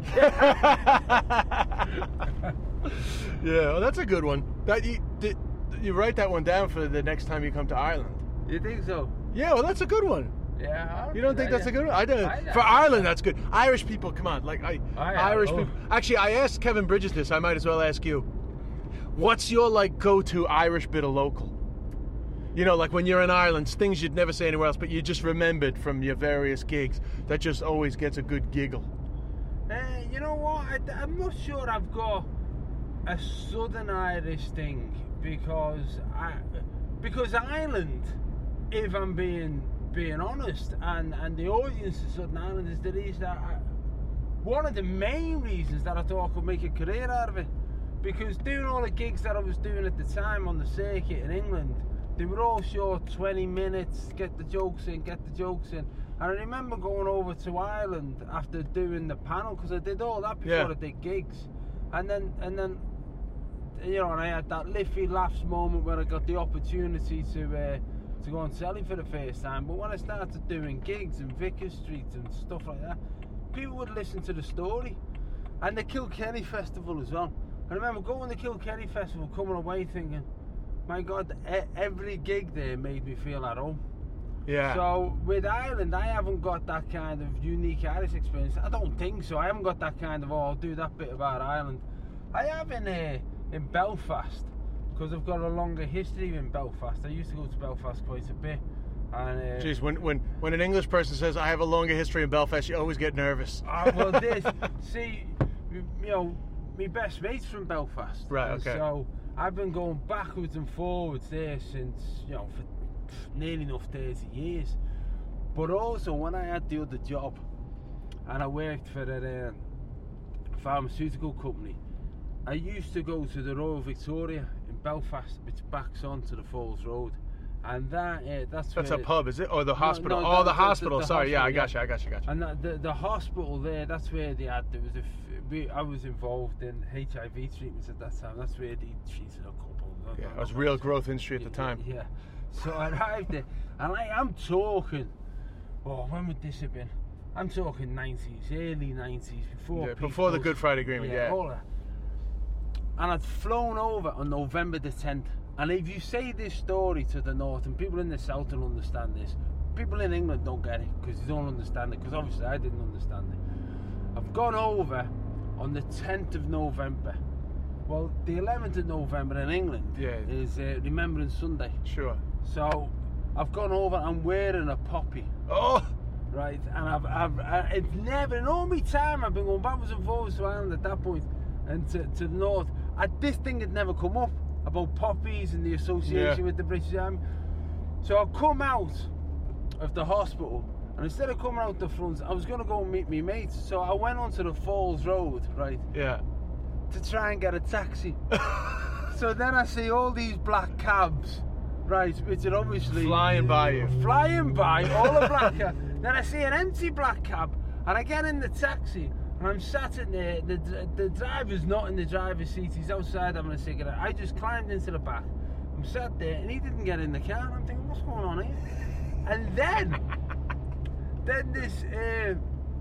Yeah, well, that's a good one. That you did, you write that one down for the next time you come to Ireland. You think so? Yeah, well, that's a good one. Yeah. You don't think that's a good one? I don't. I- For I- Ireland, that's good. Irish people, come on, like I, I- Irish oh. people. Actually, I asked Kevin Bridges this. I might as well ask you. What's your like go-to Irish bit of local? You know, like when you're in Ireland, things you'd never say anywhere else, but you just remembered from your various gigs that just always gets a good giggle. Uh, you know what? I, I'm not sure I've got a Southern Irish thing because I, because Ireland, if I'm being being honest, and, and the audience of Southern Ireland is the reason that I, one of the main reasons that I thought I could make a career out of it, because doing all the gigs that I was doing at the time on the circuit in England, they were all short twenty minutes, get the jokes in, get the jokes in. And I remember going over to Ireland after doing the panel, because I did all that before Yeah. I did gigs. And then, and then, you know, and I had that Liffey Laughs moment where I got the opportunity to uh, to go and sell it for the first time. But when I started doing gigs in Vicar Street and stuff like that, people would listen to the story. And the Kilkenny Festival as well. I remember going to the Kilkenny Festival, coming away thinking, my God, e- every gig there made me feel at home. Yeah. So with Ireland, I haven't got that kind of unique Irish experience. I don't think so. I haven't got that kind of, oh, I'll do that bit about Ireland. I have in uh, in Belfast, because I've got a longer history in Belfast. I used to go to Belfast quite a bit. And, uh, Jeez, when, when, when an English person says, I have a longer history in Belfast, you always get nervous. uh, well, this, see, you know, my best mate's from Belfast. Right, and okay. So I've been going backwards and forwards there since, you know, for nearly enough thirty years. But also, when I had the other job, and I worked for a uh, pharmaceutical company, I used to go to the Royal Victoria in Belfast, which backs onto the Falls Road. And that, uh, that's That's where, a pub, is it? Or the hospital? no, oh, the- the, the- hospital. the Sorry, yeah, I got hospital, you, I got you, I got you. And that, the the hospital there, that's where they had, there was a, f- we, I was involved in H I V treatments at that time. That's where they treated a couple. I Yeah, don't it was know. real growth industry at the Yeah, time. Yeah. So I arrived there, and I, I'm talking, oh, when would this have been? I'm talking nineties, early nineties, before Yeah, Pete before the Rose- Good Friday Agreement, yeah. all that. And I'd flown over on November the tenth. And if you say this story to the north, and people in the south will understand this, people in England don't get it, because they don't understand it, because obviously I didn't understand it. I've gone over on the tenth of November. Well, the eleventh of November in England Yeah. is uh, Remembrance Sunday. Sure. So I've gone over, I'm wearing a poppy, Oh! right? And I've, I've uh, it's never, in all my time, I've been going backwards and forwards to Ireland at that point, and to, to the north. I, this thing had never come up about poppies and the association Yeah. with the British Army. So I come out of the hospital, and instead of coming out the front, I was going to go and meet my mates. So I went onto the Falls Road, right, Yeah. to try and get a taxi. So then I see all these black cabs, right, which are obviously Flying by you. flying by, all the black cabs. Then I see an empty black cab, and I get in the taxi, and I'm sat in there. The, the driver's not in the driver's seat, he's outside having a cigarette. I just climbed into the back. I'm sat there, and he didn't get in the car, and I'm thinking, what's going on here? And then, then this, uh,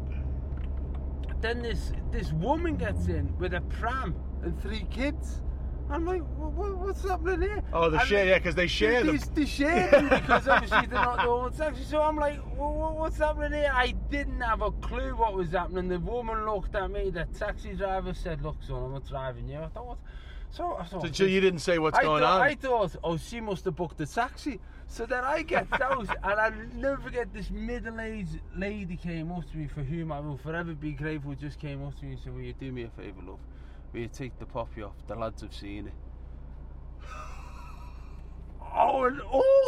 then this this woman gets in with a pram and three kids. I'm like, what, what's happening here? Oh, the And share, they- yeah, because they share they, them. They share them because obviously they're not their own taxi. So I'm like, well, what's happening here? I didn't have a clue what was happening. The woman looked at me. The taxi driver said, "Look, son, I'm not driving you." I thought, what? So I thought, So, so you didn't say what's I going thought, on? I thought, oh, she must have booked a taxi. So then I get out, and I'll never forget, this middle-aged lady came up to me, for whom I will forever be grateful, just came up to me and said, will you do me a favour, love? Will you take the poppy off? The lads have seen it. Oh, and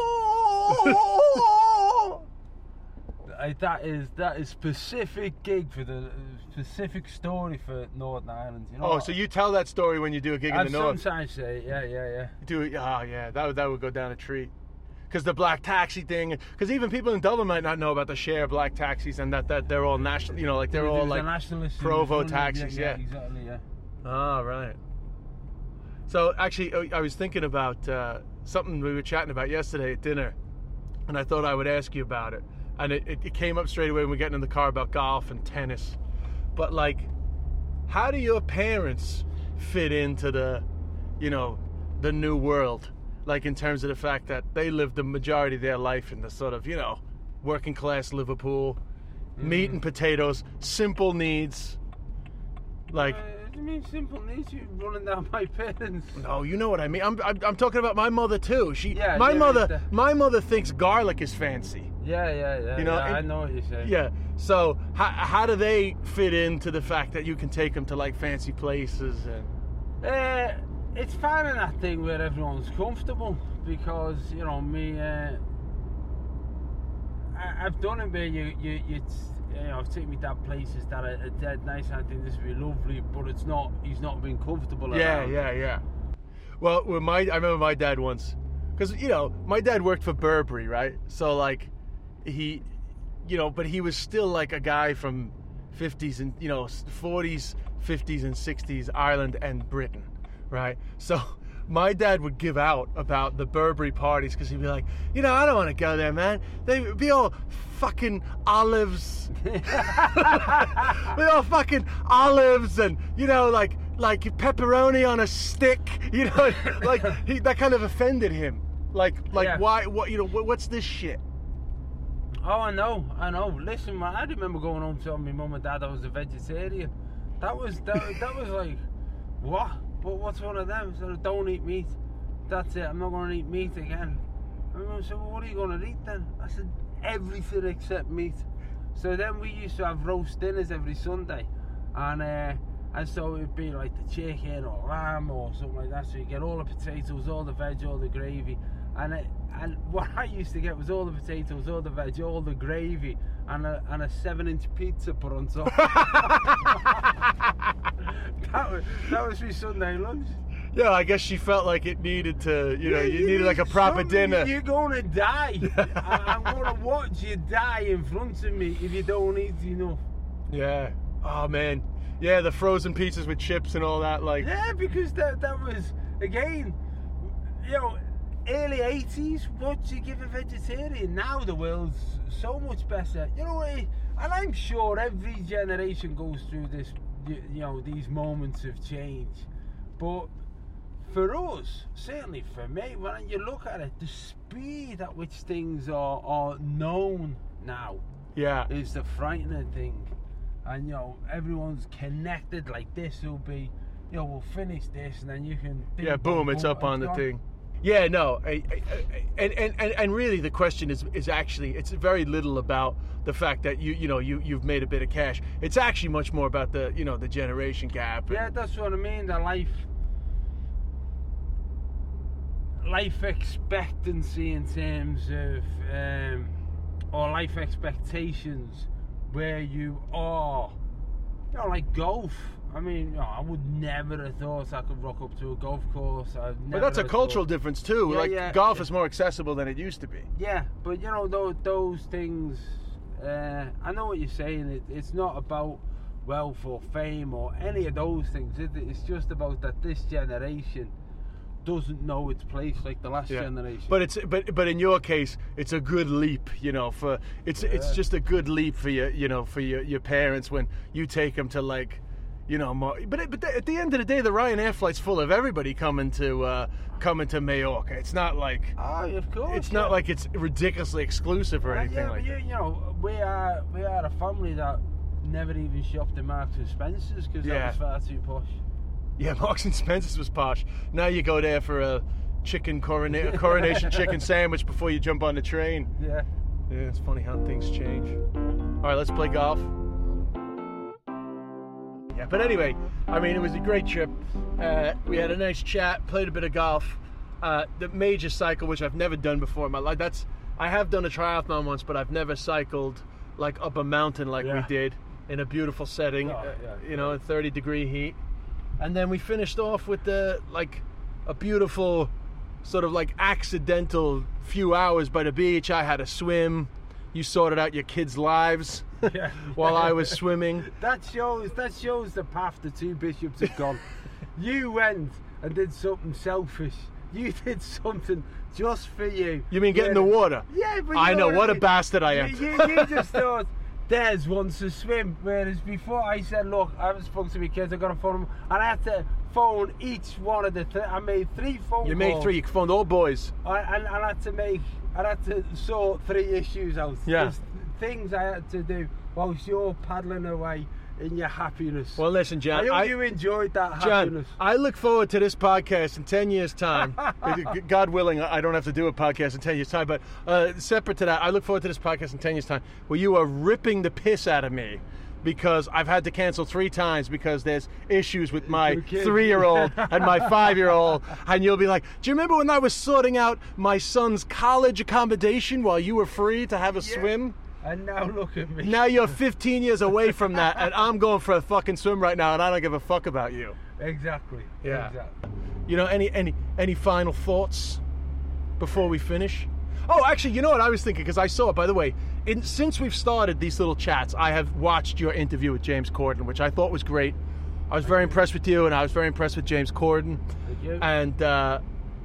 oh! I, that is that is specific gig for the uh, specific story for Northern Ireland. You know. Oh, so you tell that story when you do a gig in I the north? sometimes say, it, yeah, yeah, yeah. Do it? Oh, yeah, that would, that would go down a treat. Because the black taxi thing, because even people in Dublin might not know about the share black taxis, and that, that they're all national, you know, like they're There all was a like nationalist who Provo was running- taxis, yeah, yeah. exactly, yeah. Oh, right. So actually, uh, I was thinking about uh, something we were chatting about yesterday at dinner, and I thought I would ask you about it. And it, it, it came up straight away when we got in the car about golf and tennis. But like, how do your parents fit into the, you know, the new world? Like in terms of the fact that they lived the majority of their life in the sort of, you know, working class Liverpool, Mm. meat and potatoes, simple needs. Like, Uh, I mean, simple needs, you running down my parents. no, you know what I mean. I'm, I'm, I'm talking about my mother too. She, Yeah, my yeah, mother, the- my mother thinks garlic is fancy. Yeah, yeah, yeah. You know, yeah, I and- know what you're saying. Yeah. So how, how do they fit into the fact that you can take them to like fancy places and? Uh, it's finding that thing where everyone's comfortable, because you know me. Uh, I, I've done it where you you you. You know, I've taken me to places that are, are dead nice, and I think this would be lovely, but it's not. He's not been comfortable. Yeah, around. yeah, yeah. Well, with my, I remember my dad once because you know my dad worked for Burberry, right? So like he, you know, but he was still like a guy from fifties and you know forties, fifties and sixties Ireland and Britain, right? So my dad would give out about the Burberry parties because he'd be like, you know, I don't want to go there, man. They'd be all fucking olives. They're all fucking olives and, you know, like like pepperoni on a stick. You know, like he, that kind of offended him. Like, like Yeah. why, what, you know, what, what's this shit? Oh, I know, I know. Listen, man, I remember going home telling my mum and dad I was a vegetarian. That was that, that was like, what? But what's one of them? So don't eat meat. That's it. I'm not going to eat meat again. And I said, well, what are you going to eat then? I said, everything except meat. So then we used to have roast dinners every Sunday, and uh, and so it'd be like the chicken or lamb or something like that. So you get all the potatoes, all the veg, all the gravy, and it, and what I used to get was all the potatoes, all the veg, all the gravy, and a and a seven-inch pizza put on top. that was that was my Sunday lunch. Yeah, I guess she felt like it needed to, you know, Yeah, you, you needed like a need proper something. dinner. You're going to die. I, I'm going to watch you die in front of me if you don't eat enough. Yeah. Oh man. Yeah, the frozen pizzas with chips and all that. Like. Yeah, because that that was again, you know, early eighties. What do you give a vegetarian? Now the world's so much better. You know, and I'm sure every generation goes through this. You, you know, these moments of change, but. For us, certainly for me, when you look at it, the speed at which things are, are known now Yeah. is the frightening thing. And, you know, everyone's connected, like this will be, you know, we'll finish this and then you can... ding, Yeah, boom, it's up on the gone. thing. Yeah, no, I, I, I, and, and, and, and really the question is is actually, it's very little about the fact that you you know, you, you've made a bit of cash. It's actually much more about the, you know, the generation gap. Yeah, that's what I mean, the life... life expectancy in terms of um, or life expectations where you are, you know, like golf. I mean, you know, I would never have thought I could rock up to a golf course. I've never But that's a have cultural thought, difference too. Yeah, like yeah. golf is more accessible than it used to be. Yeah, but you know, those, those things, uh, I know what you're saying. It, it's not about wealth or fame or any of those things. It, it's just about that this generation doesn't know its place like the last Yeah. generation. But it's but but in your case, it's a good leap, you know. For it's it's Yeah. just a good leap for your you know for your, your parents when you take them to like, you know. More, but it, but at the end of the day, the Ryanair flight's full of everybody coming to uh, coming to Mallorca. It's not like oh, of course. it's yeah. not like it's ridiculously exclusive or Uh, anything yeah, like but you, that. you know, we are we are a family that never even shopped in Marks and Spencer's because Yeah. that was far too posh. Yeah, Marks and Spencer's was posh. Now you go there for a chicken corona- coronation chicken sandwich before you jump on the train. Yeah. Yeah, it's funny how things change. All right, let's play golf. Yeah, but anyway, I mean, it was a great trip. Uh, we had a nice chat, played a bit of golf. Uh, the major cycle, which I've never done before in my life. That's I have done a triathlon once, but I've never cycled like up a mountain like Yeah. we did in a beautiful setting. Oh, uh, yeah. you know, in thirty degree heat. And then we finished off with the like a beautiful sort of like accidental few hours by the beach. I had a swim. You sorted out your kids' lives Yeah. while I was swimming. That shows that shows the path the two bishops have gone. You went and did something selfish. You did something just for you. You mean get in Yeah. the water? Yeah, but you I know, what a mean? bastard I am. You, you, you just thought, Des wants to swim, whereas before I said, look, I was supposed to be kids, I got to phone them, and I had to phone each one of the th- I made three phone You calls. made three. You phoned all boys. I, and, and I had to make, I had to sort three issues out. Yeah. There's things I had to do whilst you're paddling away in your happiness. Well, listen, John. I hope I, you enjoyed that John, happiness. I look forward to this podcast in ten years' time. God willing, I don't have to do a podcast in ten years' time. But uh, separate to that, I look forward to this podcast in ten years' time where you are ripping the piss out of me because I've had to cancel three times because there's issues with my Okay. three-year-old and my five-year-old. And you'll be like, do you remember when I was sorting out my son's college accommodation while you were free to have a Yeah. swim? And now look at me. Now you're fifteen years away from that, and I'm going for a fucking swim right now, and I don't give a fuck about you. Exactly. Yeah. Exactly. You know, any any any final thoughts? before we finish? Oh, actually, you know what I was thinking, because I saw it, by the way. In, since we've started these little chats, I have watched your interview with James Corden, which I thought was great. I was very impressed with you, and I was very impressed with James Corden. Thank you. And uh,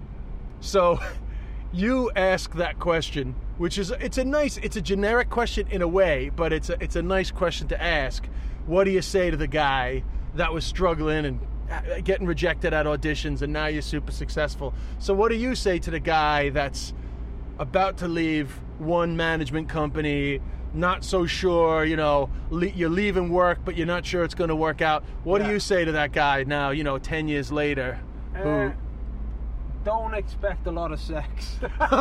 so you ask that question, which is, it's a nice, it's a generic question in a way, but it's a, it's a nice question to ask. What do you say to the guy that was struggling and getting rejected at auditions, and now you're super successful? So what do you say to the guy that's about to leave one management company, not so sure, you know, le- you're leaving work, but you're not sure it's going to work out? What Yeah. do you say to that guy now, you know, ten years later? Uh, Who, don't expect a lot of sex.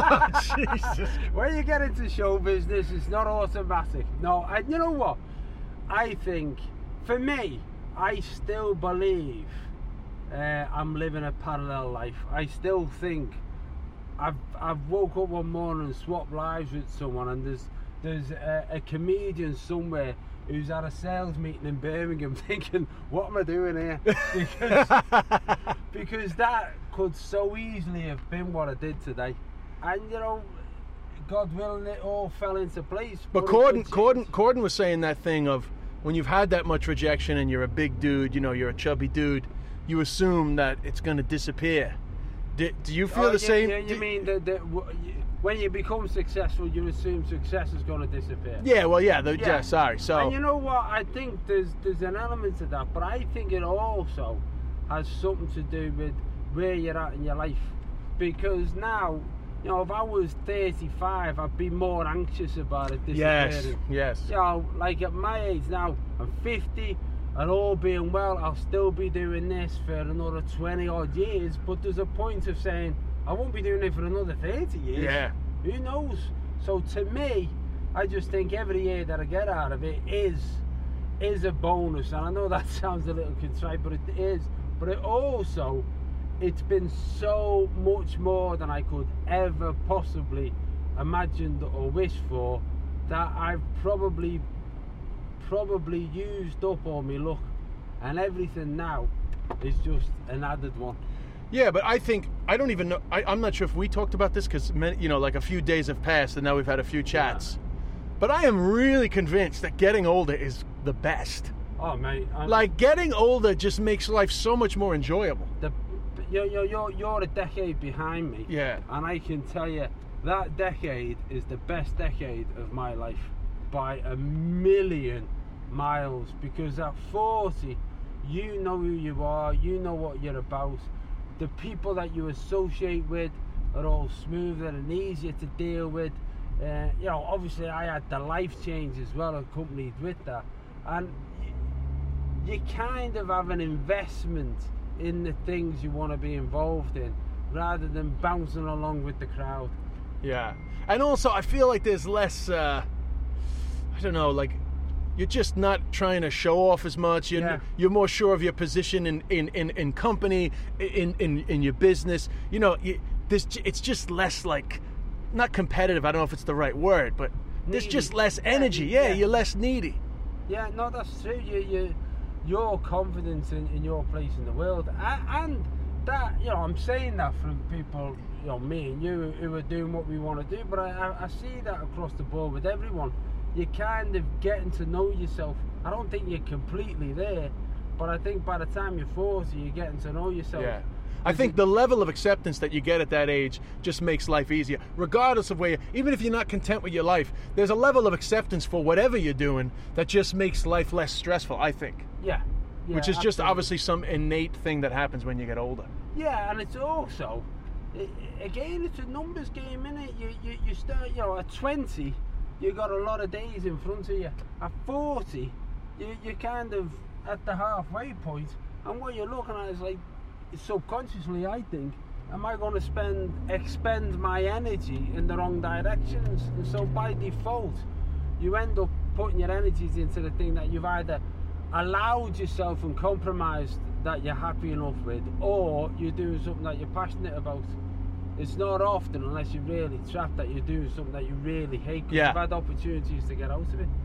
Jesus. When you get into show business, it's not automatic. No, I, you know what? I think, for me, I still believe uh, I'm living a parallel life. I still think I've I've woke up one morning and swapped lives with someone, and there's there's a, a comedian somewhere who's at a sales meeting in Birmingham thinking, what am I doing here? Because, because that could so easily have been what I did today. And, you know, God willing, it all fell into place. But it Corden, could Corden, change. Corden was saying that thing of, when you've had that much rejection and you're a big dude, you know, you're a chubby dude, you assume that it's going to disappear. Do, do you feel Oh, the you, same? You, you do- mean that, that w- you- when you become successful, you assume success is going to disappear? Yeah, well, yeah, the, yeah. Yeah. sorry. So, And you know what? I think there's there's an element to that, but I think it also has something to do with where you're at in your life. Because now, you know, if I was thirty-five, I'd be more anxious about it yes, disappearing. yes. You know, like at my age now, I'm fifty, and all being well, I'll still be doing this for another twenty odd years, but there's a point of saying, I won't be doing it for another thirty years. Yeah. Who knows? So to me, I just think every year that I get out of it is is a bonus. And I know that sounds a little contrite, but it is. But it also, it's been so much more than I could ever possibly imagined or wish for, that I've probably probably used up all my luck, and everything now is just an added one. Yeah, but I think, I don't even know, I, I'm not sure if we talked about this, because, you know, like a few days have passed and now we've had a few chats. Yeah. But I am really convinced that getting older is the best. Oh, mate. I'm, Like, getting older just makes life so much more enjoyable. the, you're, you're, you're, you're a decade behind me. Yeah. And I can tell you, that decade is the best decade of my life by a million miles. Because at forty, you know who you are, you know what you're about. The people that you associate with are all smoother and easier to deal with. Uh, you know, obviously I had the life change as well accompanied with that. And you, you kind of have an investment in the things you want to be involved in, rather than bouncing along with the crowd. Yeah. And also, I feel like there's less, uh, I don't know, like, you're just not trying to show off as much. You're, Yeah. you're more sure of your position in, in, in, in company, in, in, in your business. You know, you, this, it's just less, like, not competitive, I don't know if it's the right word, but there's Needy. just less Yeah, energy. Yeah, yeah. you're less needy. Yeah, no, that's true. You, you, your confidence in, in your place in the world, and, and that, you know, I'm saying that from people, you know, me and you, who are doing what we want to do, but I, I, I see that across the board with everyone. You're kind of getting to know yourself. I don't think you're completely there, but I think by the time you're forty, you're getting to know yourself. Yeah. I think the level of acceptance that you get at that age just makes life easier. Regardless of where you, even if you're not content with your life, there's a level of acceptance for whatever you're doing that just makes life less stressful, I think. Yeah. yeah Which is just absolutely. obviously some innate thing that happens when you get older. Yeah, and it's also, i again, it's a numbers game, innit? You, you, you start, you know, at twenty, you got a lot of days in front of you. At forty, you, you're kind of at the halfway point, and what you're looking at is like, subconsciously, I think, am I going to spend expend my energy in the wrong directions? And so by default, you end up putting your energies into the thing that you've either allowed yourself and compromised that you're happy enough with, or you're doing something that you're passionate about. It's not often, unless you're really trapped, that you're doing something that you really hate, because Yeah. you've had opportunities to get out of it.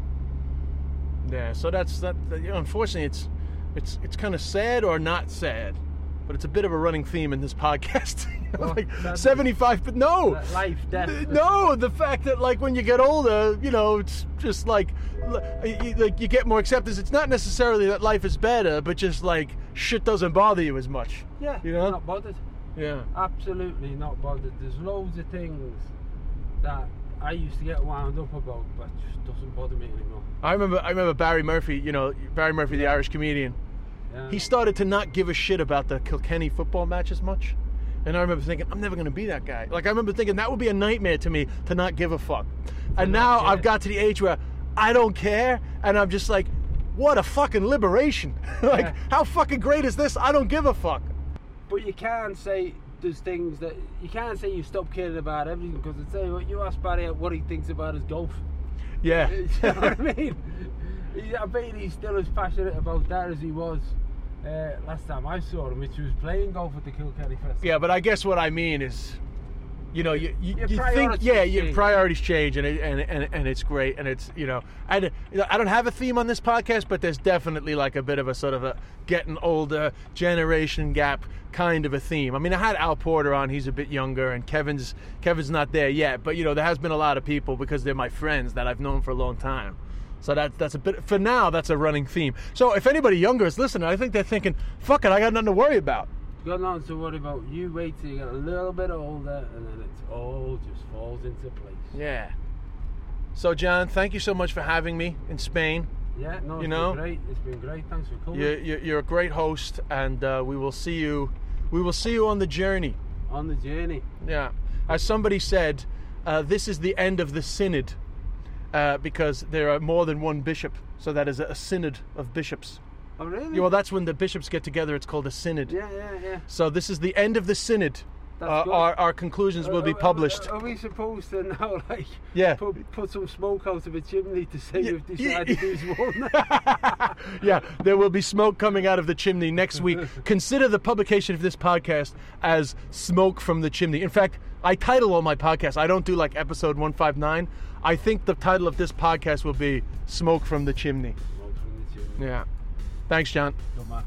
Yeah, so that's that. You know, unfortunately, it's it's it's kind of sad or not sad, but it's a bit of a running theme in this podcast. What? like seventy-five, but no. Life, death. No, the fact that like when you get older, you know, it's just like you, like you get more acceptance. It's not necessarily that life is better, but just like shit doesn't bother you as much. Yeah, you know, not bothered. Yeah, absolutely not bothered. There's loads of things that I used to get wound up about, but just doesn't bother me anymore. I remember, I remember Barry Murphy. You know, Barry Murphy, the Irish comedian. Yeah. He started to not give a shit about the Kilkenny football match as much. And I remember thinking, I'm never going to be that guy. Like, I remember thinking that would be a nightmare to me to not give a fuck. And now I've got to the age where I don't care. And I'm just like, what a fucking liberation. Like, yeah. How fucking great is this? I don't give a fuck. But you can't say there's things that... You can't say you stop caring about everything, because I tell you what, you ask Barry what he thinks about his golf. Yeah. You know what I mean? I bet he's still as passionate about that as he was Uh, last time I saw him, which was playing golf at the Kilkenny Festival. Yeah, but I guess what I mean is, you know, you you, your you think, yeah, your change. priorities change, and, it, and and and it's great, and it's you know, I I don't have a theme on this podcast, but there's definitely like a bit of a sort of a getting older generation gap kind of a theme. I mean, I had Al Porter on; he's a bit younger, and Kevin's Kevin's not there yet, but you know, there has been a lot of people because they're my friends that I've known for a long time. So that, that's a bit, for now, that's a running theme. So if anybody younger is listening, I think they're thinking, fuck it, I got nothing to worry about. You got nothing to worry about. You wait till you get a little bit older, and then it all just falls into place. Yeah. So, John, thank you so much for having me in Spain. Yeah, no, it's you know, been great. It's been great. Thanks for coming. You're, you're, you're a great host, and uh, we will see you, we will see you on the journey. On the journey. Yeah. As somebody said, uh, this is the end of the synod. Uh, because there are more than one bishop, so that is a, a synod of bishops. Oh, really? Yeah, well, that's when the bishops get together. It's called a synod. Yeah, yeah, yeah. So this is the end of the synod. That's Uh, good. our, our conclusions will Uh, be uh, published. Are we supposed to now, like, Yeah. put, put some smoke out of a chimney to say Yeah, we've decided yeah. who's won? Yeah, there will be smoke coming out of the chimney next week. Consider the publication of this podcast as smoke from the chimney. In fact, I title all my podcasts. I don't do like episode one fifty-nine. I think the title of this podcast will be Smoke from the Chimney. Smoke from the chimney. Yeah. Thanks, John. Good man.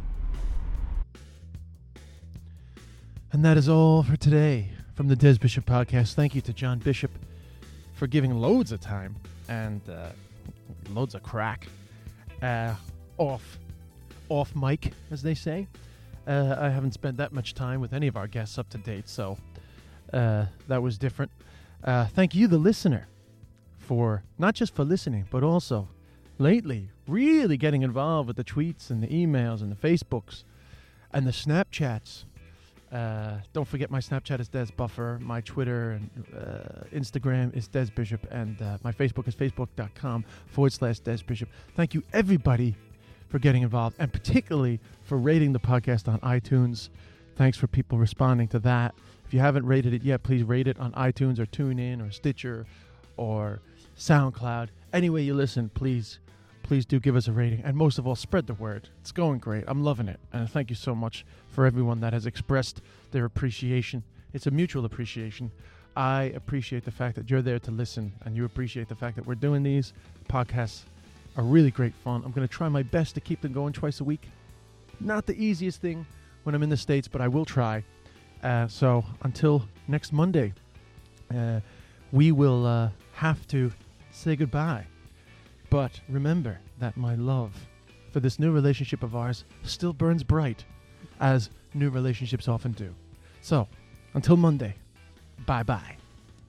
And that is all for today from the Des Bishop Podcast. Thank you to John Bishop for giving loads of time and uh, loads of crack uh, off off mic, as they say. Uh, I haven't spent that much time with any of our guests up to date, so uh, that was different. Uh, thank you, the listener, for not just for listening, but also lately really getting involved with the tweets and the emails and the Facebooks and the Snapchats. Uh, don't forget my Snapchat is Des Buffer, my Twitter and uh, Instagram is Des Bishop, and uh, my Facebook is facebook.com forward slash Des Bishop. Thank you, everybody, for getting involved, and particularly for rating the podcast on iTunes. Thanks for people responding to that. If you haven't rated it yet, please rate it on iTunes or TuneIn or Stitcher or SoundCloud. Any way you listen, please, please do give us a rating. And most of all, spread the word. It's going great. I'm loving it. And thank you so much for everyone that has expressed their appreciation. It's a mutual appreciation. I appreciate the fact that you're there to listen, and you appreciate the fact that we're doing these. Podcasts are really great fun. I'm going to try my best to keep them going twice a week. Not the easiest thing when I'm in the States, but I will try. Uh, so until next Monday, uh, we will uh, have to say goodbye. But remember that my love for this new relationship of ours still burns bright, as new relationships often do. So, until Monday, bye-bye.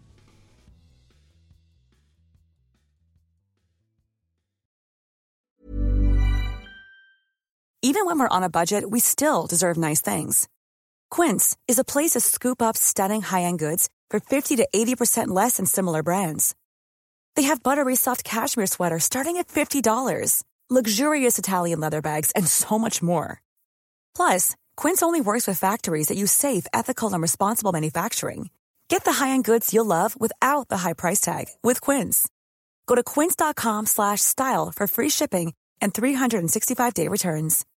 Even when we're on a budget, we still deserve nice things. Quince is a place to scoop up stunning high-end goods for fifty to eighty percent less than similar brands. They have buttery soft cashmere sweaters starting at fifty dollars, luxurious Italian leather bags, and so much more. Plus, Quince only works with factories that use safe, ethical, and responsible manufacturing. Get the high-end goods you'll love without the high price tag with Quince. Go to quince.com slash style for free shipping and three sixty-five day returns.